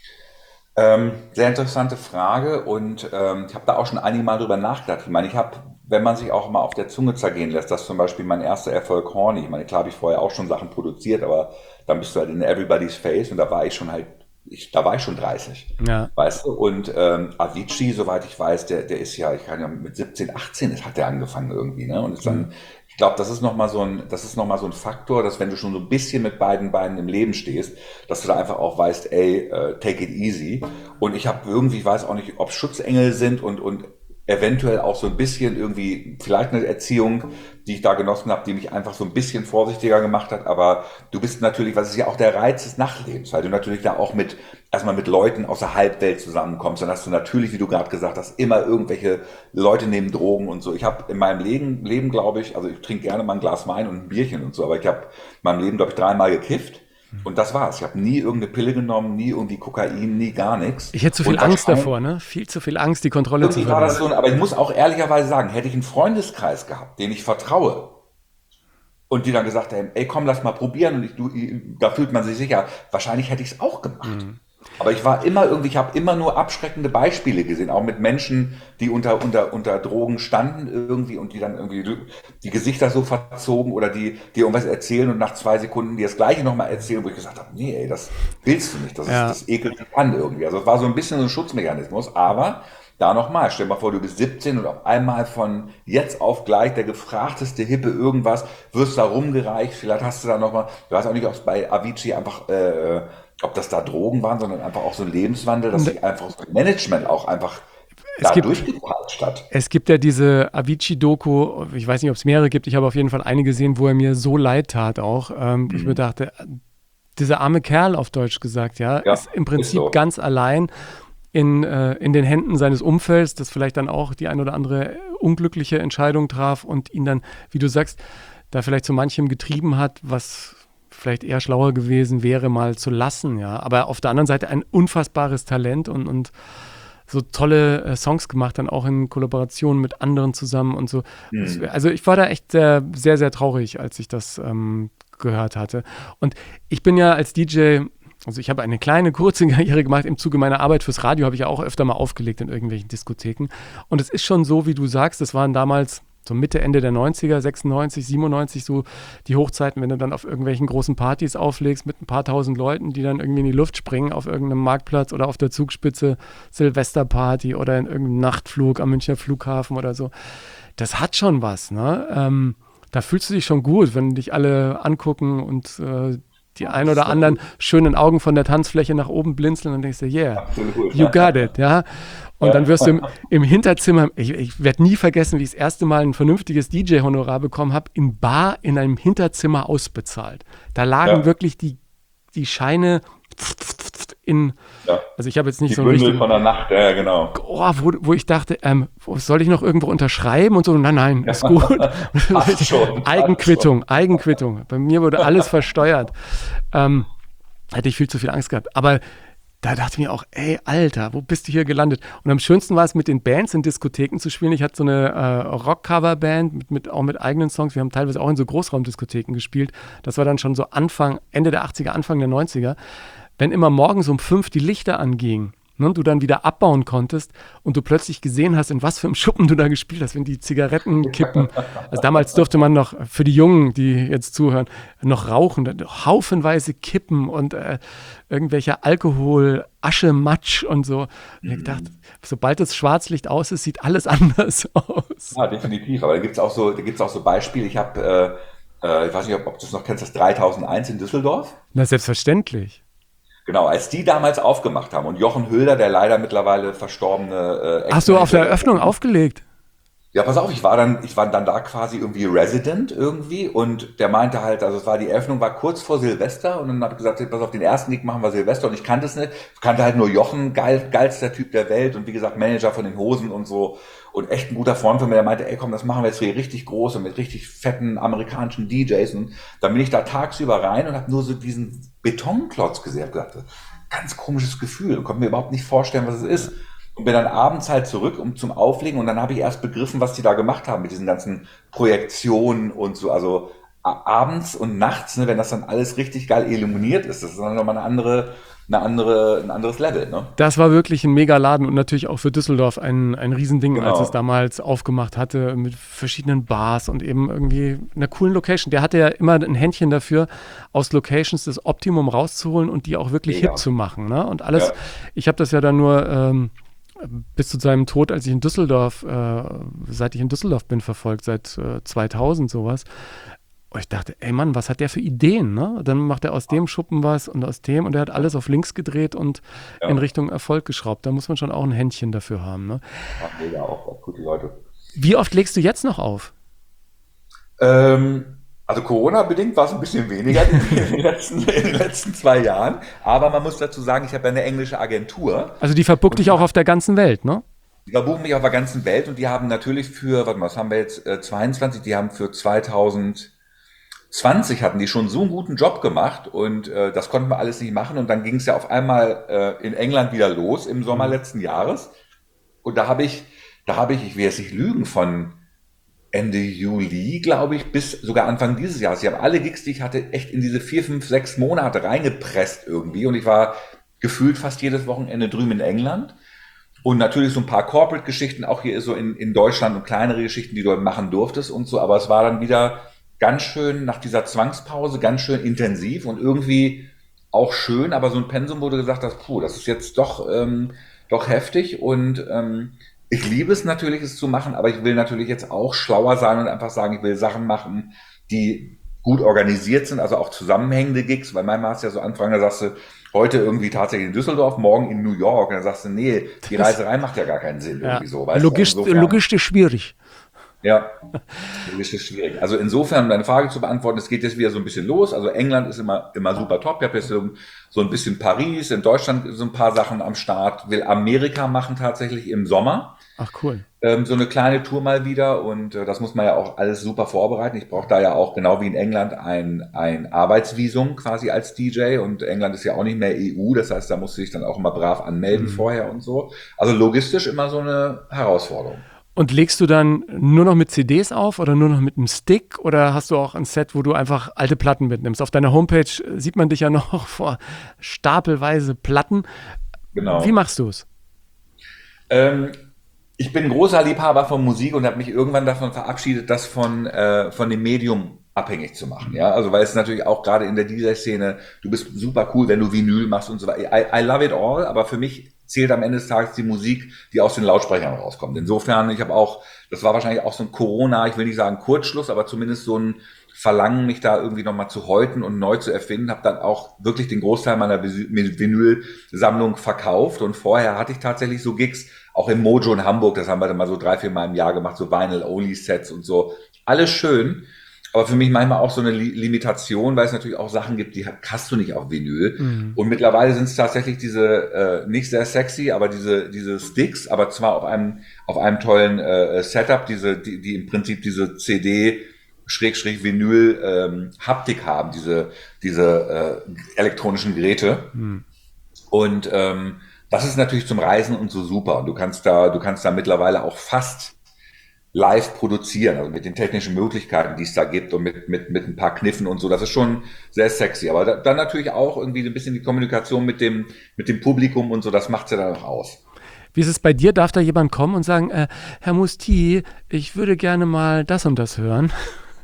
D: Ähm, sehr interessante Frage und ähm, ich habe da auch schon einige Mal drüber nachgedacht. Ich meine, ich habe, wenn man sich auch mal auf der Zunge zergehen lässt, dass zum Beispiel mein erster Erfolg Horny, ich meine, klar habe ich vorher auch schon Sachen produziert, aber dann bist du halt in Everybody's Face und da war ich schon halt, ich, da war ich schon dreißig,
A: Ja.
D: weißt du? Und ähm, Avicii, soweit ich weiß, der, der ist ja, ich kann ja mit siebzehn, achtzehn ist, hat der angefangen irgendwie, ne? Und ist dann, ich glaube, das ist nochmal so ein, das ist noch mal so ein Faktor, dass wenn du schon so ein bisschen mit beiden Beinen im Leben stehst, dass du da einfach auch weißt, ey, äh, take it easy. Und ich habe irgendwie, ich weiß auch nicht, ob Schutzengel sind und, und eventuell auch so ein bisschen irgendwie, vielleicht eine Erziehung, die ich da genossen habe, die mich einfach so ein bisschen vorsichtiger gemacht hat. Aber du bist natürlich, was ist ja auch der Reiz des Nachtlebens, weil du natürlich da auch mit, erstmal mit Leuten aus der Halbwelt zusammenkommst. Dann hast du natürlich, wie du gerade gesagt hast, immer irgendwelche Leute nehmen Drogen und so. Ich habe in meinem Leben, Leben glaube ich, also ich trinke gerne mal ein Glas Wein und ein Bierchen und so, aber ich habe in meinem Leben, glaube ich, dreimal gekifft. Und das war's. Ich habe nie irgendeine Pille genommen, nie irgendwie Kokain, nie gar nichts.
A: Ich hätte zu viel
D: Und
A: Angst
D: wahrscheinlich-
A: davor, ne? Viel zu viel Angst, die Kontrolle zu
D: Irgendwie war das
A: verlieren.
D: so, aber ich muss auch ehrlicherweise sagen, hätte ich einen Freundeskreis gehabt, den ich vertraue, und die dann gesagt haben, ey, komm, lass mal probieren, und ich, du, da fühlt man sich sicher, wahrscheinlich hätte ich es auch gemacht.
A: Mhm.
D: Aber ich war immer irgendwie, ich habe immer nur abschreckende Beispiele gesehen, auch mit Menschen, die unter, unter, unter Drogen standen irgendwie und die dann irgendwie die Gesichter so verzogen oder die, die irgendwas erzählen und nach zwei Sekunden die das Gleiche nochmal erzählen, wo ich gesagt habe, nee, ey, das willst du nicht, das,
A: Ja.
D: ist, das ekelt dich an irgendwie. Also es war so ein bisschen so ein Schutzmechanismus, aber da nochmal, stell dir mal vor, du bist siebzehn und auf einmal von jetzt auf gleich der gefragteste Hippe irgendwas, wirst da rumgereicht, vielleicht hast du da nochmal, ich weiß auch nicht, ob es bei Avicii einfach, äh, ob das da Drogen waren, sondern einfach auch so ein Lebenswandel, dass sich einfach so ein Management auch einfach
A: Es
D: da
A: gibt-
D: durchgepeitscht hat.
A: Es gibt ja diese Avicii-Doku, ich weiß nicht, ob es mehrere gibt, ich habe auf jeden Fall eine gesehen, wo er mir so leid tat auch. Ähm, Ich mir dachte, dieser arme Kerl auf Deutsch gesagt, ja,
D: Ja,
A: ist im
D: ist
A: Prinzip
D: so.
A: ganz allein in, äh, in den Händen seines Umfelds, das vielleicht dann auch die ein oder andere unglückliche Entscheidung traf und ihn dann, wie du sagst, da vielleicht zu manchem getrieben hat, was vielleicht eher schlauer gewesen wäre, mal zu lassen, ja. Aber auf der anderen Seite ein unfassbares Talent und, und so tolle äh, Songs gemacht, dann auch in Kollaboration mit anderen zusammen und so. Das, also ich war da echt sehr, sehr, sehr traurig, als ich das ähm, gehört hatte. Und ich bin ja als D J also ich habe eine kleine, kurze Karriere gemacht. Im Zuge meiner Arbeit fürs Radio habe ich ja auch öfter mal aufgelegt in irgendwelchen Diskotheken. Und es ist schon so, wie du sagst, das waren damals so Mitte, Ende der neunziger, sechsundneunzig, siebenundneunzig so die Hochzeiten, wenn du dann auf irgendwelchen großen Partys auflegst mit ein paar tausend Leuten, die dann irgendwie in die Luft springen auf irgendeinem Marktplatz oder auf der Zugspitze, Silvesterparty oder in irgendeinem Nachtflug am Münchner Flughafen oder so. Das hat schon was, ne? Ähm, da fühlst du dich schon gut, wenn dich alle angucken und äh, die ein oder anderen schönen Augen von der Tanzfläche nach oben blinzeln und denkst du, yeah, you got it, ja. Und dann wirst du im, im Hinterzimmer, ich, ich werde nie vergessen, wie ich das erste Mal ein vernünftiges D J-Honorar bekommen habe, in Bar in einem Hinterzimmer ausbezahlt. Da lagen ja. wirklich die, die Scheine in, ja. also ich habe jetzt nicht
D: die
A: so
D: Bündel
A: richtig
D: von der Nacht, ja genau.
A: Oh, wo, wo ich dachte, ähm, soll ich noch irgendwo unterschreiben und so? Nein, nein, ist gut. schon, Eigenquittung, Eigenquittung. Bei mir wurde alles versteuert. Ähm, hätte ich viel zu viel Angst gehabt. Aber da dachte ich mir auch, ey, Alter, wo bist du hier gelandet? Und am schönsten war es, mit den Bands in Diskotheken zu spielen. Ich hatte so eine äh, Rock-Cover-Band, mit, mit, auch mit eigenen Songs. Wir haben teilweise auch in so Großraumdiskotheken gespielt. Das war dann schon so Anfang, Ende der achtziger, Anfang der neunziger. Wenn immer morgens um fünf die Lichter angingen, ne, und du dann wieder abbauen konntest und du plötzlich gesehen hast, in was für einem Schuppen du da gespielt hast, wenn die Zigaretten kippen. Also damals durfte man noch, für die Jungen, die jetzt zuhören, noch rauchen, haufenweise kippen und äh, irgendwelcher Alkohol, Asche, Matsch und so. Und ich dachte, sobald das Schwarzlicht aus ist, sieht alles anders aus.
D: Ja, definitiv. Aber da gibt es auch so, da gibt's auch so Beispiele. Ich habe, äh, äh, ich weiß nicht, ob, ob du es noch kennst, das dreitausendeins in Düsseldorf.
A: Na, selbstverständlich.
D: Genau, als die damals aufgemacht haben und Jochen Hülder, der leider mittlerweile verstorbene äh,
A: Hast du auf der Eröffnung aufgelegt?
D: Ja, pass auf, ich war dann, ich war dann da quasi irgendwie Resident irgendwie und der meinte halt, also es war die Eröffnung war kurz vor Silvester und dann habe ich gesagt, pass auf, den ersten Gig machen wir Silvester und ich kannte es nicht, ich kannte halt nur Jochen, geil, geilster Typ der Welt und wie gesagt Manager von den Hosen und so und echt ein guter Freund von mir, der meinte, ey komm, das machen wir jetzt hier richtig groß und mit richtig fetten amerikanischen D Js und dann bin ich da tagsüber rein und habe nur so diesen Betonklotz gesehen und gesagt, ganz komisches Gefühl und konnte mir überhaupt nicht vorstellen, was es ist. Und bin dann abends halt zurück um zum Auflegen und dann habe ich erst begriffen, was die da gemacht haben mit diesen ganzen Projektionen und so. Also a- abends und nachts, ne, wenn das dann alles richtig geil illuminiert ist, das ist dann nochmal eine andere, eine andere, ein anderes Level. Ne?
A: Das war wirklich ein Megaladen und natürlich auch für Düsseldorf ein, ein Riesending,
D: Genau.
A: als es damals aufgemacht hatte mit verschiedenen Bars und eben irgendwie einer coolen Location. Der hatte ja immer ein Händchen dafür, aus Locations das Optimum rauszuholen und die auch wirklich
D: Mega.
A: hip zu machen. Ne? Und alles,
D: Ja.
A: ich habe das ja dann nur ähm, bis zu seinem Tod, als ich in Düsseldorf, äh, seit ich in Düsseldorf bin, verfolgt, seit äh, zweitausend sowas. Und ich dachte, ey Mann, was hat der für Ideen, ne? Dann macht er aus dem Schuppen was und aus dem und er hat alles auf links gedreht und
D: Ja.
A: in Richtung Erfolg geschraubt. Da muss man schon auch ein Händchen dafür haben, ne?
D: Ach, mega, auch, auch gute Leute.
A: Wie oft legst du jetzt noch auf?
D: Ähm, also Corona-bedingt war es ein bisschen weniger in den, letzten, in den letzten zwei Jahren, aber man muss dazu sagen, ich habe ja eine englische Agentur.
A: Also die verbuckt dich auch auf der ganzen Welt, ne?
D: Die verbuchen mich auf der ganzen Welt und die haben natürlich für, warte mal, was haben wir jetzt, äh, zweiundzwanzig, die haben für zweitausendzwanzig hatten die schon so einen guten Job gemacht und äh, das konnten wir alles nicht machen und dann ging es ja auf einmal äh, in England wieder los im Sommer letzten Jahres und da habe ich, da habe ich, ich will jetzt nicht lügen, von Ende Juli, glaube ich, bis sogar Anfang dieses Jahres. Ich habe alle Gigs, die ich hatte, echt in diese vier, fünf, sechs Monate reingepresst irgendwie und ich war gefühlt fast jedes Wochenende drüben in England. Und natürlich so ein paar Corporate-Geschichten, auch hier so in, in Deutschland und kleinere Geschichten, die du machen durftest und so. Aber es war dann wieder ganz schön nach dieser Zwangspause, ganz schön intensiv und irgendwie auch schön. Aber so ein Pensum, wo du gesagt hast, puh, das ist jetzt doch, ähm, doch heftig. Und ähm, ich liebe es natürlich, es zu machen, aber ich will natürlich jetzt auch schlauer sein und einfach sagen, ich will Sachen machen, die gut organisiert sind, also auch zusammenhängende Gigs. Weil manchmal hast du ja so Anfragen, da sagst du, heute irgendwie tatsächlich in Düsseldorf, morgen in New York. Und dann sagst du, nee, die Reiserei macht ja gar keinen Sinn.
A: Ja.
D: Irgendwie so. Weißt
A: Logist-
D: du? Insofern-
A: logistisch schwierig.
D: Ja, logistisch schwierig. Also insofern, um deine Frage zu beantworten, es geht jetzt wieder so ein bisschen los. Also England ist immer, immer super top. Ich habe jetzt so, so ein bisschen Paris, in Deutschland so ein paar Sachen am Start. Will Amerika machen tatsächlich im Sommer.
A: Ach cool.
D: Ähm, so eine kleine Tour mal wieder und äh, das muss man ja auch alles super vorbereiten. Ich brauche da ja auch, genau wie in England, ein, ein Arbeitsvisum quasi als D J und England ist ja auch nicht mehr E U, das heißt, da musst du dich dann auch immer brav anmelden
A: Mhm.
D: vorher und so. Also logistisch immer so eine Herausforderung.
A: Und legst du dann nur noch mit C Ds auf oder nur noch mit einem Stick oder hast du auch ein Set, wo du einfach alte Platten mitnimmst? Auf deiner Homepage sieht man dich ja noch vor stapelweise Platten.
D: Genau.
A: Wie machst du es?
D: Ähm, ich bin großer Liebhaber von Musik und habe mich irgendwann davon verabschiedet, das von, äh, von dem Medium abhängig zu machen. Ja, also weil es natürlich auch gerade in der D J-Szene, du bist super cool, wenn du Vinyl machst und so weiter. I, I love it all, aber für mich zählt am Ende des Tages die Musik, die aus den Lautsprechern rauskommt. Insofern, ich habe auch, das war wahrscheinlich auch so ein Corona, ich will nicht sagen Kurzschluss, aber zumindest so ein Verlangen, mich da irgendwie nochmal zu häuten und neu zu erfinden, habe dann auch wirklich den Großteil meiner Vinyl-Sammlung verkauft und vorher hatte ich tatsächlich so Gigs, auch im Mojo in Hamburg, das haben wir dann mal so drei, vier Mal im Jahr gemacht, so Vinyl-Only-Sets und so. Alles schön, aber für mich manchmal auch so eine Li- Limitation, weil es natürlich auch Sachen gibt, die hast du nicht auf Vinyl.
A: Mhm.
D: Und mittlerweile sind es tatsächlich diese, äh, nicht sehr sexy, aber diese, diese Sticks, aber zwar auf einem, auf einem tollen äh, Setup, diese, die, die im Prinzip diese C D Schrägstrich Vinyl ähm, Haptik haben, diese, diese äh, elektronischen Geräte.
A: Mhm.
D: Und ähm, das ist natürlich zum Reisen und so super. Und du kannst da, du kannst da mittlerweile auch fast live produzieren, also mit den technischen Möglichkeiten, die es da gibt und mit, mit, mit ein paar Kniffen und so. Das ist schon sehr sexy. Aber da, dann natürlich auch irgendwie ein bisschen die Kommunikation mit dem, mit dem Publikum und so, das macht's ja dann auch aus.
A: Wie ist es bei dir? Darf da jemand kommen und sagen, äh, Herr Musti, ich würde gerne mal das und das hören?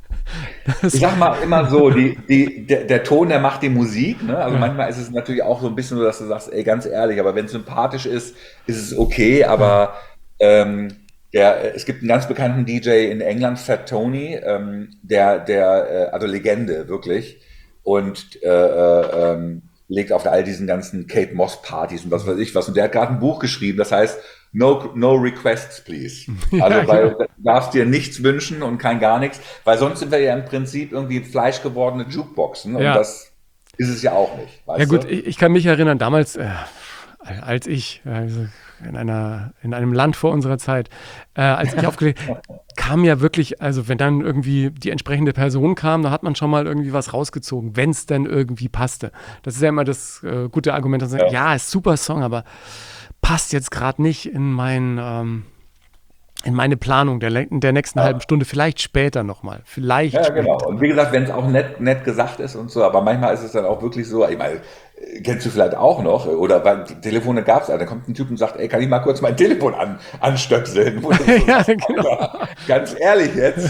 A: Das
D: Ich sag mal immer so, die, die, der, der Ton, der macht die Musik, ne? Also
A: Ja.
D: manchmal ist es natürlich auch so ein bisschen so, dass du sagst, ey, ganz ehrlich, aber wenn es sympathisch ist, ist es okay, aber ähm, der, es gibt einen ganz bekannten D J in England, Fat Tony, ähm, der, der, äh, also Legende, wirklich, und äh, äh, ähm, legt auf all diesen ganzen Kate Moss Partys und was weiß ich was. Und der hat gerade ein Buch geschrieben, das heißt No, no requests, please. Also,
A: Ja,
D: weil
A: genau.
D: du darfst dir nichts wünschen und kein gar nichts, weil sonst sind wir ja im Prinzip irgendwie fleischgewordene Jukeboxen und
A: Ja.
D: das ist es ja auch nicht, weißt
A: Ja gut,
D: du?
A: ich, ich kann mich erinnern, damals, äh, als ich, also in einer, in einem Land vor unserer Zeit, äh, als ich aufgelegt, kam ja wirklich, also wenn dann irgendwie die entsprechende Person kam, da hat man schon mal irgendwie was rausgezogen, wenn es denn irgendwie passte. Das ist ja immer das äh, gute Argument, dass man sagt, ja, ist super Song, aber passt jetzt gerade nicht in mein, ähm, in meine Planung der, le- der nächsten
D: Ja.
A: halben Stunde, vielleicht später nochmal, vielleicht
D: Ja,
A: später.
D: genau. Und wie gesagt, wenn es auch nett, nett gesagt ist und so, aber manchmal ist es dann auch wirklich so, ich meine, äh, kennst du vielleicht auch noch, oder weil die Telefone gab es, da kommt ein Typ und sagt, ey, kann ich mal kurz mein Telefon an, anstöpseln? Wo du so
A: Ja,
D: sagst,
A: genau.
D: Alter, ganz ehrlich jetzt,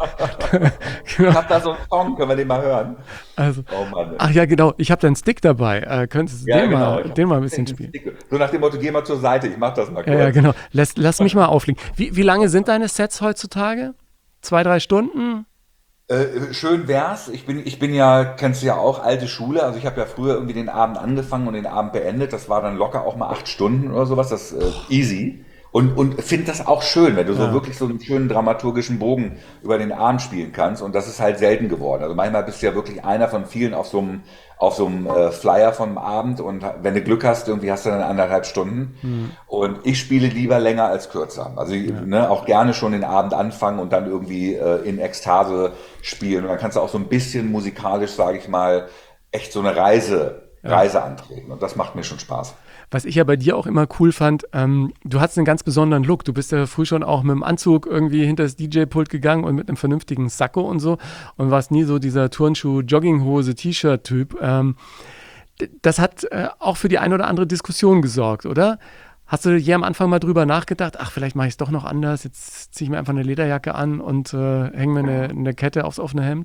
D: ich
A: Genau.
D: hab da so einen Song, können wir den mal hören?
A: Also,
D: Oh Mann.
A: ach ja, genau, ich habe da einen Stick dabei. Äh, könntest du
D: Ja,
A: den,
D: genau.
A: mal,
D: Ich hab
A: den mal ein bisschen spielen?
D: So nach dem Motto, geh mal zur Seite, ich mach das mal
A: Ja, ja,
D: kurz.
A: genau. Lass, lass mich mal auflegen. Wie, wie lange sind deine Sets heutzutage? Zwei, drei Stunden?
D: Äh, schön wär's. Ich bin, ich bin ja, kennst du ja auch, alte Schule. Also ich habe ja früher irgendwie den Abend angefangen und den Abend beendet. Das war dann locker auch mal acht Stunden oder sowas. Das äh, easy. Und, und finde das auch schön, wenn du so
A: Ja.
D: wirklich so einen schönen dramaturgischen Bogen über den Abend spielen kannst. Und das ist halt selten geworden. Also manchmal bist du ja wirklich einer von vielen auf so einem, auf so einem äh, Flyer vom Abend. Und wenn du Glück hast, irgendwie hast du dann anderthalb Stunden. Und ich spiele lieber länger als kürzer. Also ich, ne, auch gerne schon den Abend anfangen und dann irgendwie äh, in Ekstase spielen. Und dann kannst du auch so ein bisschen musikalisch, sage ich mal, echt so eine Reise, Reise antreten. Und das macht mir schon Spaß.
A: Was ich ja bei dir auch immer cool fand, ähm, du hattest einen ganz besonderen Look. Du bist ja früh schon auch mit dem Anzug irgendwie hinter das D J-Pult gegangen und mit einem vernünftigen Sakko und so und warst nie so dieser Turnschuh, Jogginghose, T-Shirt-Typ. Ähm, d- das hat äh, auch für die ein oder andere Diskussion gesorgt, oder? Hast du je am Anfang mal drüber nachgedacht, ach, vielleicht mache ich es doch noch anders, jetzt ziehe ich mir einfach eine Lederjacke an und äh, hänge mir eine, eine Kette aufs offene Hemd?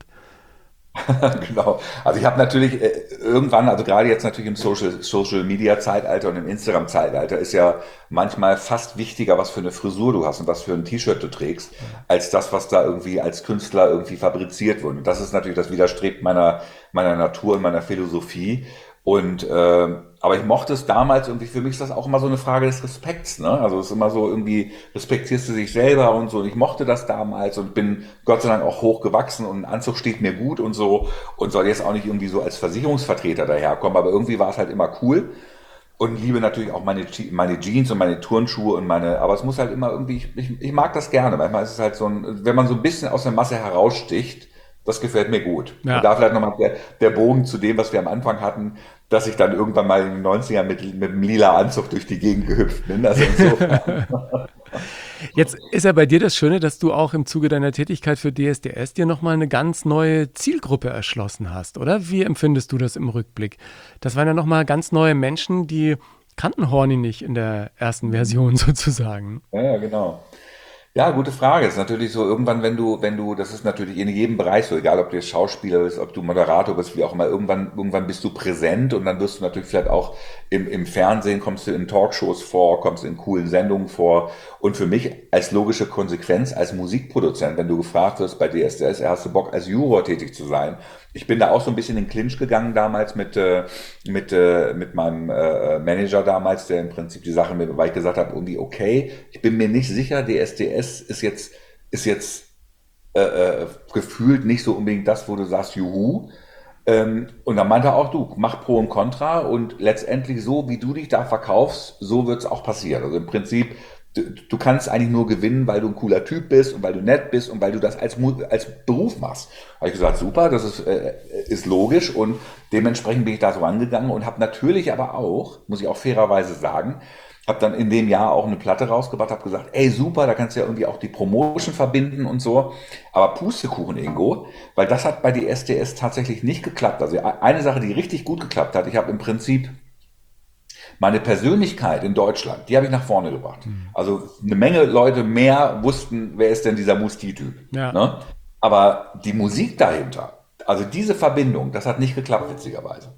D: Genau. Also ich habe natürlich äh, irgendwann, also gerade jetzt natürlich im Social, Social Media Zeitalter und im Instagram Zeitalter ist ja manchmal fast wichtiger, was für eine Frisur du hast und was für ein T-Shirt du trägst, als das, was da irgendwie als Künstler irgendwie fabriziert wurde. Und das ist natürlich, das widerstrebt meiner, meiner Natur und meiner Philosophie. Und äh, aber ich mochte es damals irgendwie, für mich ist das auch immer so eine Frage des Respekts, ne? Also es ist immer so irgendwie, respektierst du dich selber und so. Und ich mochte das damals und bin Gott sei Dank auch hochgewachsen und ein Anzug steht mir gut und so und soll jetzt auch nicht irgendwie so als Versicherungsvertreter daherkommen, aber irgendwie war es halt immer cool. Und liebe natürlich auch meine, Je- meine Jeans und meine Turnschuhe und meine, aber es muss halt immer irgendwie, ich, ich, ich mag das gerne. Manchmal ist es halt so ein, wenn man so ein bisschen aus der Masse heraussticht, das gefällt mir gut.
A: Ja.
D: Und da vielleicht nochmal der, der Bogen zu dem, was wir am Anfang hatten, dass ich dann irgendwann mal in den neunzigern mit, mit einem lila Anzug durch die Gegend gehüpft bin. Also insofern,
A: Jetzt ist ja bei dir das Schöne, dass du auch im Zuge deiner Tätigkeit für D S D S dir nochmal eine ganz neue Zielgruppe erschlossen hast, oder? Wie empfindest du das im Rückblick? Das waren ja nochmal ganz neue Menschen, die kannten Horny nicht in der ersten Version sozusagen.
D: Ja, ja, genau. Ja, gute Frage. Ist natürlich so, irgendwann, wenn du, wenn du, das ist natürlich in jedem Bereich so, egal ob du jetzt Schauspieler bist, ob du Moderator bist, wie auch immer, irgendwann, irgendwann bist du präsent und dann wirst du natürlich vielleicht auch im, im Fernsehen, kommst du in Talkshows vor, kommst in coolen Sendungen vor. Und für mich als logische Konsequenz, als Musikproduzent, wenn du gefragt wirst bei D S D S, hast du Bock als Juror tätig zu sein? Ich bin da auch so ein bisschen in den Clinch gegangen damals mit, äh, mit, äh, mit meinem äh, Manager damals, der im Prinzip die Sache mir, weil ich gesagt habe, irgendwie okay, ich bin mir nicht sicher, D S D S ist jetzt, ist jetzt äh, äh, gefühlt nicht so unbedingt das, wo du sagst, juhu. Ähm, und dann meinte er auch, du, mach Pro und Contra und letztendlich so, wie du dich da verkaufst, so wird es auch passieren. Also im Prinzip, du, du kannst eigentlich nur gewinnen, weil du ein cooler Typ bist und weil du nett bist und weil du das als, Mu- als Beruf machst. Habe ich gesagt, super, das ist, äh, ist logisch und dementsprechend bin ich da so rangegangen und habe natürlich aber auch, muss ich auch fairerweise sagen, habe dann in dem Jahr auch eine Platte rausgebracht, habe gesagt, ey super, da kannst du ja irgendwie auch die Promotion verbinden und so. Aber Pustekuchen, Ingo, weil das hat bei D S D S tatsächlich nicht geklappt. Also eine Sache, die richtig gut geklappt hat, ich habe im Prinzip meine Persönlichkeit in Deutschland, die habe ich nach vorne gebracht. Also eine Menge Leute mehr wussten, wer ist denn dieser Musti-Typ.
A: Ja.
D: Ne? Aber die Musik dahinter, also diese Verbindung, das hat nicht geklappt, witzigerweise.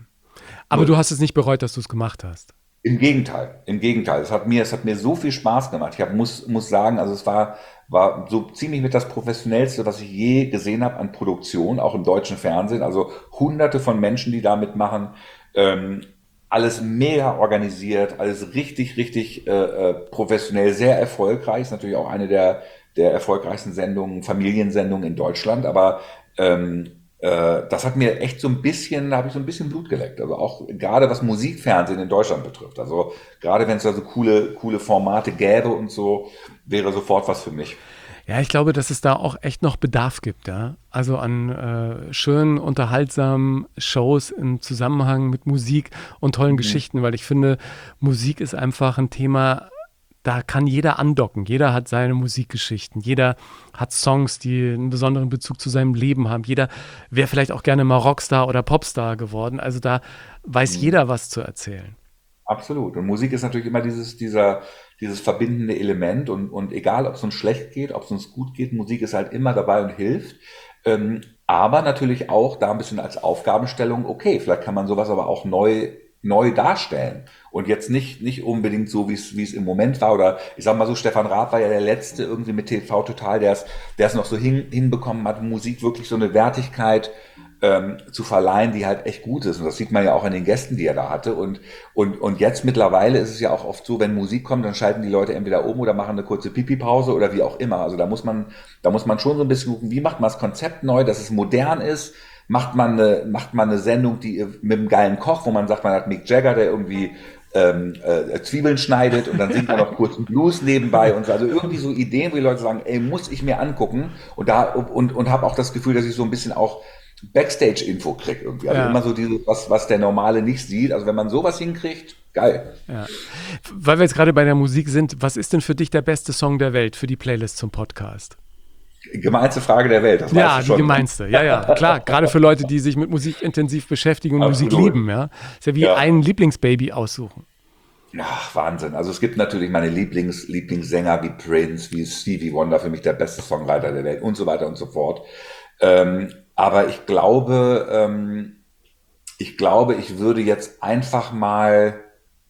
A: Aber du hast es nicht bereut, dass du es gemacht hast.
D: Im Gegenteil, im Gegenteil. Es hat mir, es hat mir so viel Spaß gemacht. Ich hab, muss, muss sagen, also es war, war so ziemlich mit das Professionellste, was ich je gesehen habe an Produktion, auch im deutschen Fernsehen. Also hunderte von Menschen, die da mitmachen. Ähm, alles mega organisiert, alles richtig, richtig äh, äh, professionell, sehr erfolgreich. Ist natürlich auch eine der, der erfolgreichsten Sendungen, Familiensendungen in Deutschland. Aber ähm, äh, das hat mir echt so ein bisschen, da habe ich so ein bisschen Blut geleckt. Also auch gerade was Musikfernsehen in Deutschland betrifft. Also gerade wenn es da so coole, coole Formate gäbe und so, wäre sofort was für mich.
A: Ja, ich glaube, dass es da auch echt noch Bedarf gibt, ja. Also an äh, schönen, unterhaltsamen Shows im Zusammenhang mit Musik und tollen Geschichten, weil ich finde, Musik ist einfach ein Thema, da kann jeder andocken. Jeder hat seine Musikgeschichten. Jeder hat Songs, die einen besonderen Bezug zu seinem Leben haben. Jeder wäre vielleicht auch gerne mal Rockstar oder Popstar geworden. Also da weiß jeder was zu erzählen.
D: Absolut. Und Musik ist natürlich immer dieses, dieser, dieses verbindende Element und, und egal, ob es uns schlecht geht, ob es uns gut geht, Musik ist halt immer dabei und hilft. Ähm, aber natürlich auch da ein bisschen als Aufgabenstellung, okay, vielleicht kann man sowas aber auch neu, neu darstellen. Und jetzt nicht, nicht unbedingt so, wie es, wie es im Moment war. Oder ich sag mal so, Stefan Raab war ja der Letzte irgendwie mit T V Total, der es, der es noch so hin, hinbekommen hat, Musik wirklich so eine Wertigkeit ähm, zu verleihen, die halt echt gut ist. Und das sieht man ja auch an den Gästen, die er da hatte. Und, und, und jetzt mittlerweile ist es ja auch oft so, wenn Musik kommt, dann schalten die Leute entweder um oder machen eine kurze Pipi-Pause oder wie auch immer. Also da muss man, da muss man schon so ein bisschen gucken, wie macht man das Konzept neu, dass es modern ist. Macht man eine, macht man eine Sendung, die mit einem geilen Koch, wo man sagt, man hat Mick Jagger, der irgendwie ähm, äh, Zwiebeln schneidet und dann singt man noch kurz einen Blues nebenbei und so. Also irgendwie so Ideen, wo die Leute sagen, ey, muss ich mir angucken und da und und habe auch das Gefühl, dass ich so ein bisschen auch Backstage-Info kriege irgendwie. Also
A: Ja.
D: immer so dieses, was was der Normale nicht sieht. Also wenn man sowas hinkriegt, geil.
A: Ja. Weil wir jetzt gerade bei der Musik sind, was ist denn für dich der beste Song der Welt für die Playlist zum Podcast?
D: Gemeinste Frage der Welt. Das
A: Ja,
D: weißt du
A: die
D: schon.
A: gemeinste. Ja, ja, klar. Gerade für Leute, die sich mit Musik intensiv beschäftigen und
D: Absolut.
A: Musik lieben. Ja, ist ja wie
D: Ja.
A: ein Lieblingsbaby aussuchen.
D: Ach, Wahnsinn. Also es gibt natürlich meine Lieblings, Lieblingssänger wie Prince, wie Stevie Wonder, für mich der beste Songwriter der Welt und so weiter und so fort. Ähm, aber ich glaube, ähm, ich glaube, ich würde jetzt einfach mal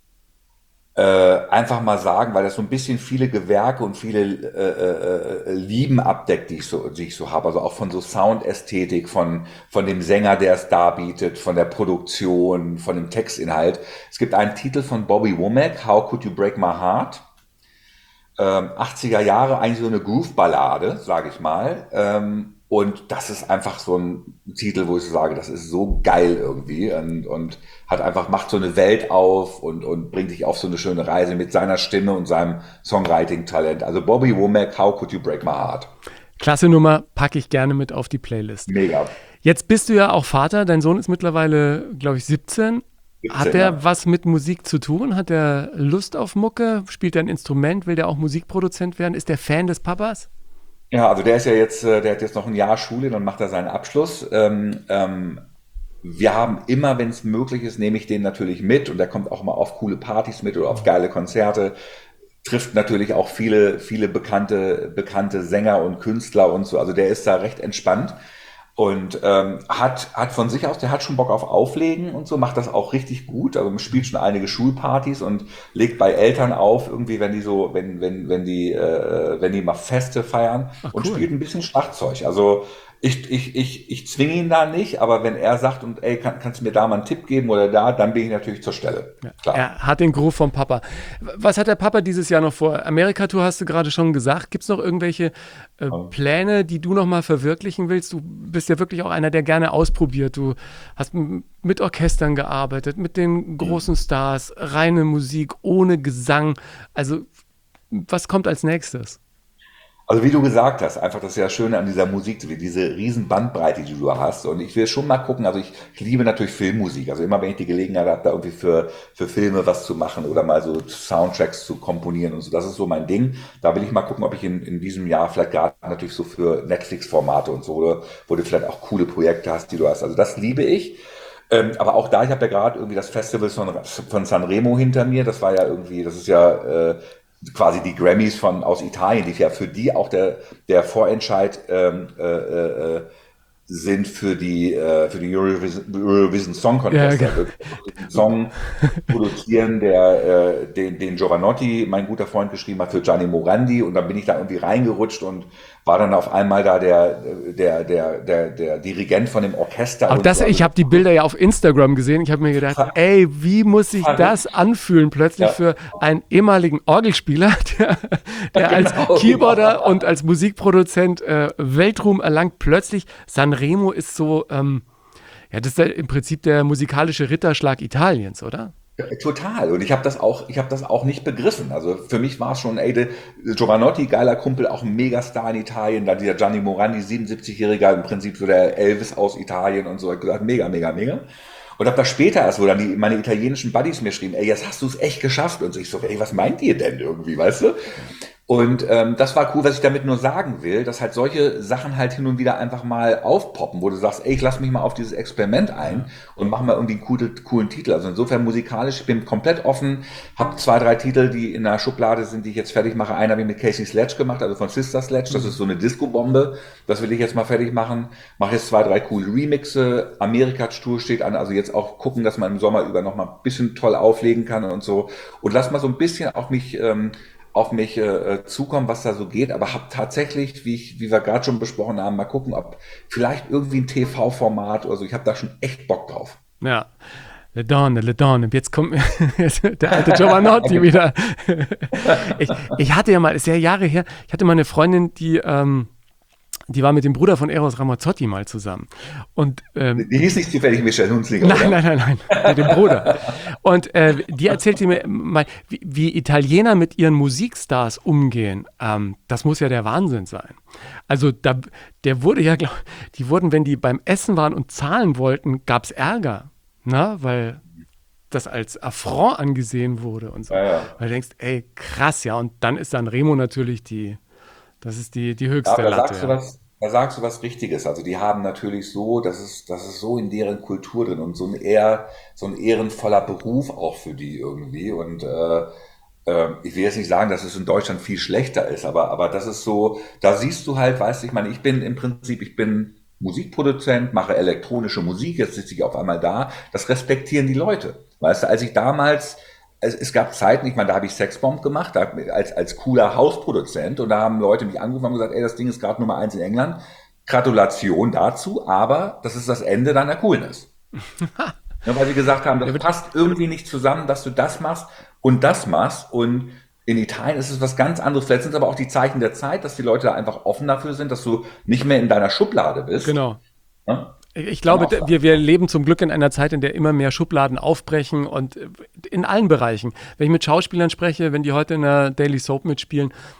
D: äh, einfach mal sagen, weil das so ein bisschen viele Gewerke und viele äh, äh, Lieben abdeckt, die ich so, die ich so habe. Also auch von so Soundästhetik, von von dem Sänger, der es darbietet, von der Produktion, von dem Textinhalt. Es gibt einen Titel von Bobby Womack, How Could You Break My Heart? Ähm, achtziger Jahre, eigentlich so eine Groove-Ballade, sage ich mal. Ähm, und das ist einfach so ein Titel, wo ich so sage, das ist so geil irgendwie und, und hat einfach, macht so eine Welt auf und, und bringt dich auf so eine schöne Reise mit seiner Stimme und seinem Songwriting-Talent. Also Bobby Womack, How Could You Break My Heart?
A: Klasse Nummer, packe ich gerne mit auf die Playlist.
D: Mega.
A: Jetzt bist du ja auch Vater. Dein Sohn ist mittlerweile, glaube ich, siebzehn. hat
D: siebzehn,
A: der
D: ja.
A: was mit Musik zu tun? Hat der Lust auf Mucke? Spielt er ein Instrument? Will der auch Musikproduzent werden? Ist der Fan des Papas?
D: Ja, also der ist ja jetzt, äh, der hat jetzt noch ein Jahr Schule, dann macht er seinen Abschluss. Ähm, ähm, wir haben immer, wenn es möglich ist, nehme ich den natürlich mit und der kommt auch mal auf coole Partys mit oder auf geile Konzerte. Trifft natürlich auch viele, viele bekannte, bekannte Sänger und Künstler und so. Also der ist da recht entspannt und ähm, hat, hat von sich aus, der hat schon Bock auf Auflegen und so, macht das auch richtig gut. Also spielt schon einige Schulpartys und legt bei Eltern auf, irgendwie, wenn die so, wenn, wenn, wenn die, äh, wenn die mal Feste feiern
A: Ach,
D: und
A: cool.
D: spielt ein bisschen Schlagzeug. Also ich, ich, ich, ich zwinge ihn da nicht, aber wenn er sagt und ey, kann, kannst du mir da mal einen Tipp geben oder da, dann bin ich natürlich zur Stelle. Klar.
A: Er hat den Groove vom Papa. Was hat der Papa dieses Jahr noch vor? Amerika-Tour hast du gerade schon gesagt. Gibt es noch irgendwelche äh, Pläne, die du noch mal verwirklichen willst? Du bist ja wirklich auch einer, der gerne ausprobiert. Du hast m- mit Orchestern gearbeitet, mit den großen Stars, reine Musik, ohne Gesang. Also was kommt als nächstes?
D: Also wie du gesagt hast, einfach das ist ja Schöne an dieser Musik, wie diese riesen Bandbreite, die du hast. Und ich will schon mal gucken, also ich, ich liebe natürlich Filmmusik. Also immer wenn ich die Gelegenheit habe, da irgendwie für, für Filme was zu machen oder mal so Soundtracks zu komponieren und so, das ist so mein Ding. Da will ich mal gucken, ob ich in, in diesem Jahr vielleicht gerade natürlich so für Netflix-Formate und so, oder, wo du vielleicht auch coole Projekte hast, die du hast. Also das liebe ich. Ähm, aber auch da, ich habe ja gerade irgendwie das Festival von, von Sanremo hinter mir. Das war ja irgendwie, das ist ja äh, quasi die Grammys von aus Italien, die ja für die auch der der Vorentscheid ähm, äh, äh, sind für die äh, für die Eurovision, Eurovision Song Contest.
A: Ja,
D: Also den Song produzieren, der äh, den, den Giovanotti, mein guter Freund, geschrieben hat für Gianni Morandi, und dann bin ich da irgendwie reingerutscht und war dann auf einmal da der der der der der Dirigent von dem Orchester.
A: Auch
D: und
A: das,
D: so.
A: ich habe die Bilder ja auf Instagram gesehen. Ich habe mir gedacht, ey, wie muss sich das anfühlen plötzlich
D: Ja.
A: für einen ehemaligen Orgelspieler, der, der als
D: Genau,
A: Keyboarder
D: genau.
A: und als Musikproduzent äh, Weltruhm erlangt. Plötzlich, Sanremo ist so, ähm, ja, das ist ja im Prinzip der musikalische Ritterschlag Italiens, oder?
D: Ja, total. Und ich habe das auch, ich habe das auch nicht begriffen. Also für mich war es schon, ey, der Giovanotti, geiler Kumpel, auch ein Megastar in Italien. Dann dieser Gianni Morandi, siebenundsiebzig-Jähriger, im Prinzip so der Elvis aus Italien und so. Ich hab gesagt, mega, mega, mega. Und hab das später erst, wo dann die, meine italienischen Buddies mir schrieben, ey, jetzt hast du es echt geschafft. Und so, ich so, ey, was meint ihr denn irgendwie, weißt du? Und ähm, das war cool, was ich damit nur sagen will, dass halt solche Sachen halt hin und wieder einfach mal aufpoppen, wo du sagst, ey, ich lass mich mal auf dieses Experiment ein und mach mal irgendwie einen coolen, coolen Titel. Also insofern musikalisch, ich bin komplett offen, habe zwei, drei Titel, die in der Schublade sind, die ich jetzt fertig mache. Einen habe ich mit Casey Sledge gemacht, also von Sister Sledge, das ist so eine Disco-Bombe, das will ich jetzt mal fertig machen. Mache jetzt zwei, drei coole Remixe, Amerika-Tour steht an, also jetzt auch gucken, dass man im Sommer über noch mal ein bisschen toll auflegen kann und so. Und lass mal so ein bisschen auf mich... Ähm, auf mich äh, zukommen, was da so geht, aber habe tatsächlich, wie ich, wie wir gerade schon besprochen haben, mal gucken, ob vielleicht irgendwie ein T V-Format oder so, ich habe da schon echt Bock drauf.
A: Ja. Le Donne, Le Donne. Jetzt kommt der alte Giovanotti wieder. ich, ich hatte ja mal, ist ja Jahre her, ich hatte mal eine Freundin, die, ähm, die war mit dem Bruder von Eros Ramazzotti mal zusammen. Und ähm,
D: Die hieß nicht zufällig Michelle Hunzinger,
A: Nein,
D: oder?
A: nein, nein, nein, mit dem Bruder. Und äh, die erzählte mir mal, wie, wie Italiener mit ihren Musikstars umgehen. Ähm, das muss ja der Wahnsinn sein. Also da, der wurde ja, glaub, die wurden, wenn die beim Essen waren und zahlen wollten, gab es Ärger, na, weil das als Affront angesehen wurde und so.
D: Ja, ja.
A: Weil du denkst, ey, krass, ja. Und dann ist Sanremo natürlich die, das ist die, die höchste
D: Aber da
A: Latte.
D: sagst du
A: Ja.
D: was, da sagst du was Richtiges. Also die haben natürlich so, das ist, das ist so in deren Kultur drin und so ein eher, so ein ehrenvoller Beruf auch für die irgendwie. Und äh, äh, ich will jetzt nicht sagen, dass es in Deutschland viel schlechter ist, aber, aber das ist so, da siehst du halt, weißt du, ich meine, ich bin im Prinzip, ich bin Musikproduzent, mache elektronische Musik, jetzt sitze ich auf einmal da. Das respektieren die Leute. Weißt du, als ich damals, es, es gab Zeiten, ich meine, da habe ich Sexbomb gemacht, da, als, als cooler Hausproduzent, und da haben Leute mich angerufen und gesagt, ey, das Ding ist gerade Nummer eins in England. Gratulation dazu, aber das ist das Ende deiner Coolness. Ja, weil sie gesagt haben, das passt irgendwie nicht zusammen, dass du das machst und das machst. Und in Italien ist es was ganz anderes. Vielleicht sind es aber auch die Zeichen der Zeit, dass die Leute da einfach offen dafür sind, dass du nicht mehr in deiner Schublade bist.
A: Genau.
D: Ja?
A: Ich glaube,
D: Kann auch sein.
A: wir, wir leben zum Glück in einer Zeit, in der immer mehr Schubladen aufbrechen und in allen Bereichen. Wenn ich mit Schauspielern spreche, wenn die heute in der Daily Soap mitspielen,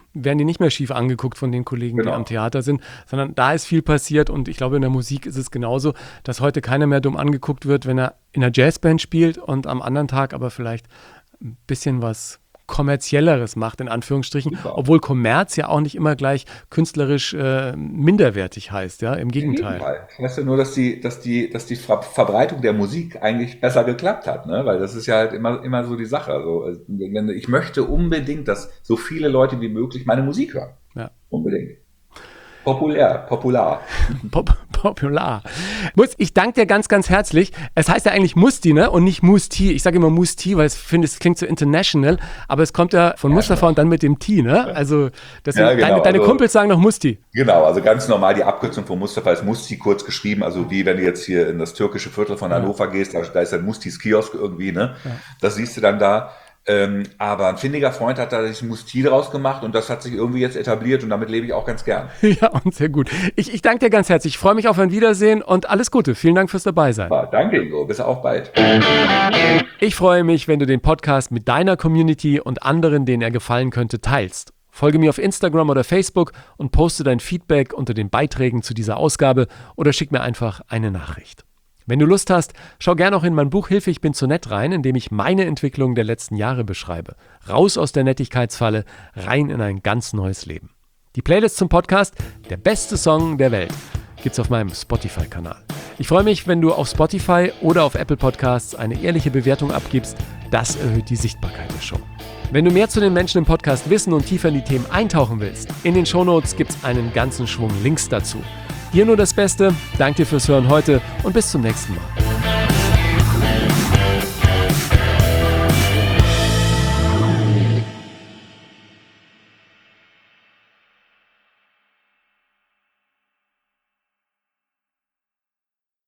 A: werden die nicht mehr schief angeguckt von den Kollegen,
D: Genau.
A: die am Theater sind, sondern da ist viel passiert und ich glaube, in der Musik ist es genauso, dass heute keiner mehr dumm angeguckt wird, wenn er in einer Jazzband spielt und am anderen Tag aber vielleicht ein bisschen was Kommerzielleres macht, in Anführungsstrichen,
D: Super.
A: obwohl Kommerz ja auch nicht immer gleich künstlerisch äh, minderwertig heißt, ja, im
D: Im
A: Gegenteil.
D: Gegenteil. Ich weiß ja nur, dass die, dass die, dass die Ver Verbreitung der Musik eigentlich besser geklappt hat, ne? Weil das ist ja halt immer, immer so die Sache. Also, wenn, ich möchte unbedingt, dass so viele Leute wie möglich meine Musik hören.
A: Ja.
D: Unbedingt. Populär, popular.
A: Pop popular. Muss, ich danke dir ganz, ganz herzlich. Es heißt ja eigentlich Musti, ne? Und nicht Musti. Ich sage immer Musti, weil ich finde, es klingt so international, aber es kommt ja von Mustafa und dann mit dem T, ne? Also, deswegen,
D: Ja, genau.
A: deine, deine
D: Also-
A: Kumpels sagen noch Musti.
D: Genau, also ganz normal die Abkürzung von Mustafa ist Musti, kurz geschrieben, also wie wenn du jetzt hier in das türkische Viertel von Hannover gehst, da, da ist dann Mustis Kiosk irgendwie, ne? Das siehst du dann da. Ähm, aber ein findiger Freund hat da sich Musti draus gemacht und das hat sich irgendwie jetzt etabliert und damit lebe ich auch ganz gern.
A: Ja, und sehr gut. Ich, ich danke dir ganz herzlich. Ich freue mich auf ein Wiedersehen und alles Gute. Vielen Dank fürs Dabeisein.
D: Aber danke, Ingo, bis auch bald.
A: Ich freue mich, wenn du den Podcast mit deiner Community und anderen, denen er gefallen könnte, teilst. Folge mir auf Instagram oder Facebook und poste dein Feedback unter den Beiträgen zu dieser Ausgabe oder schick mir einfach eine Nachricht. Wenn du Lust hast, schau gerne auch in mein Buch Hilfe, ich bin zu nett rein, in dem ich meine Entwicklung der letzten Jahre beschreibe. Raus aus der Nettigkeitsfalle, rein in ein ganz neues Leben. Die Playlist zum Podcast, der beste Song der Welt, gibt's auf meinem Spotify-Kanal. Ich freue mich, wenn du auf Spotify oder auf Apple Podcasts eine ehrliche Bewertung abgibst. Das erhöht die Sichtbarkeit der Show. Wenn du mehr zu den Menschen im Podcast wissen und tiefer in die Themen eintauchen willst, in den Shownotes gibt's einen ganzen Schwung Links dazu. Hier nur das Beste, danke dir fürs Hören heute und bis zum nächsten Mal.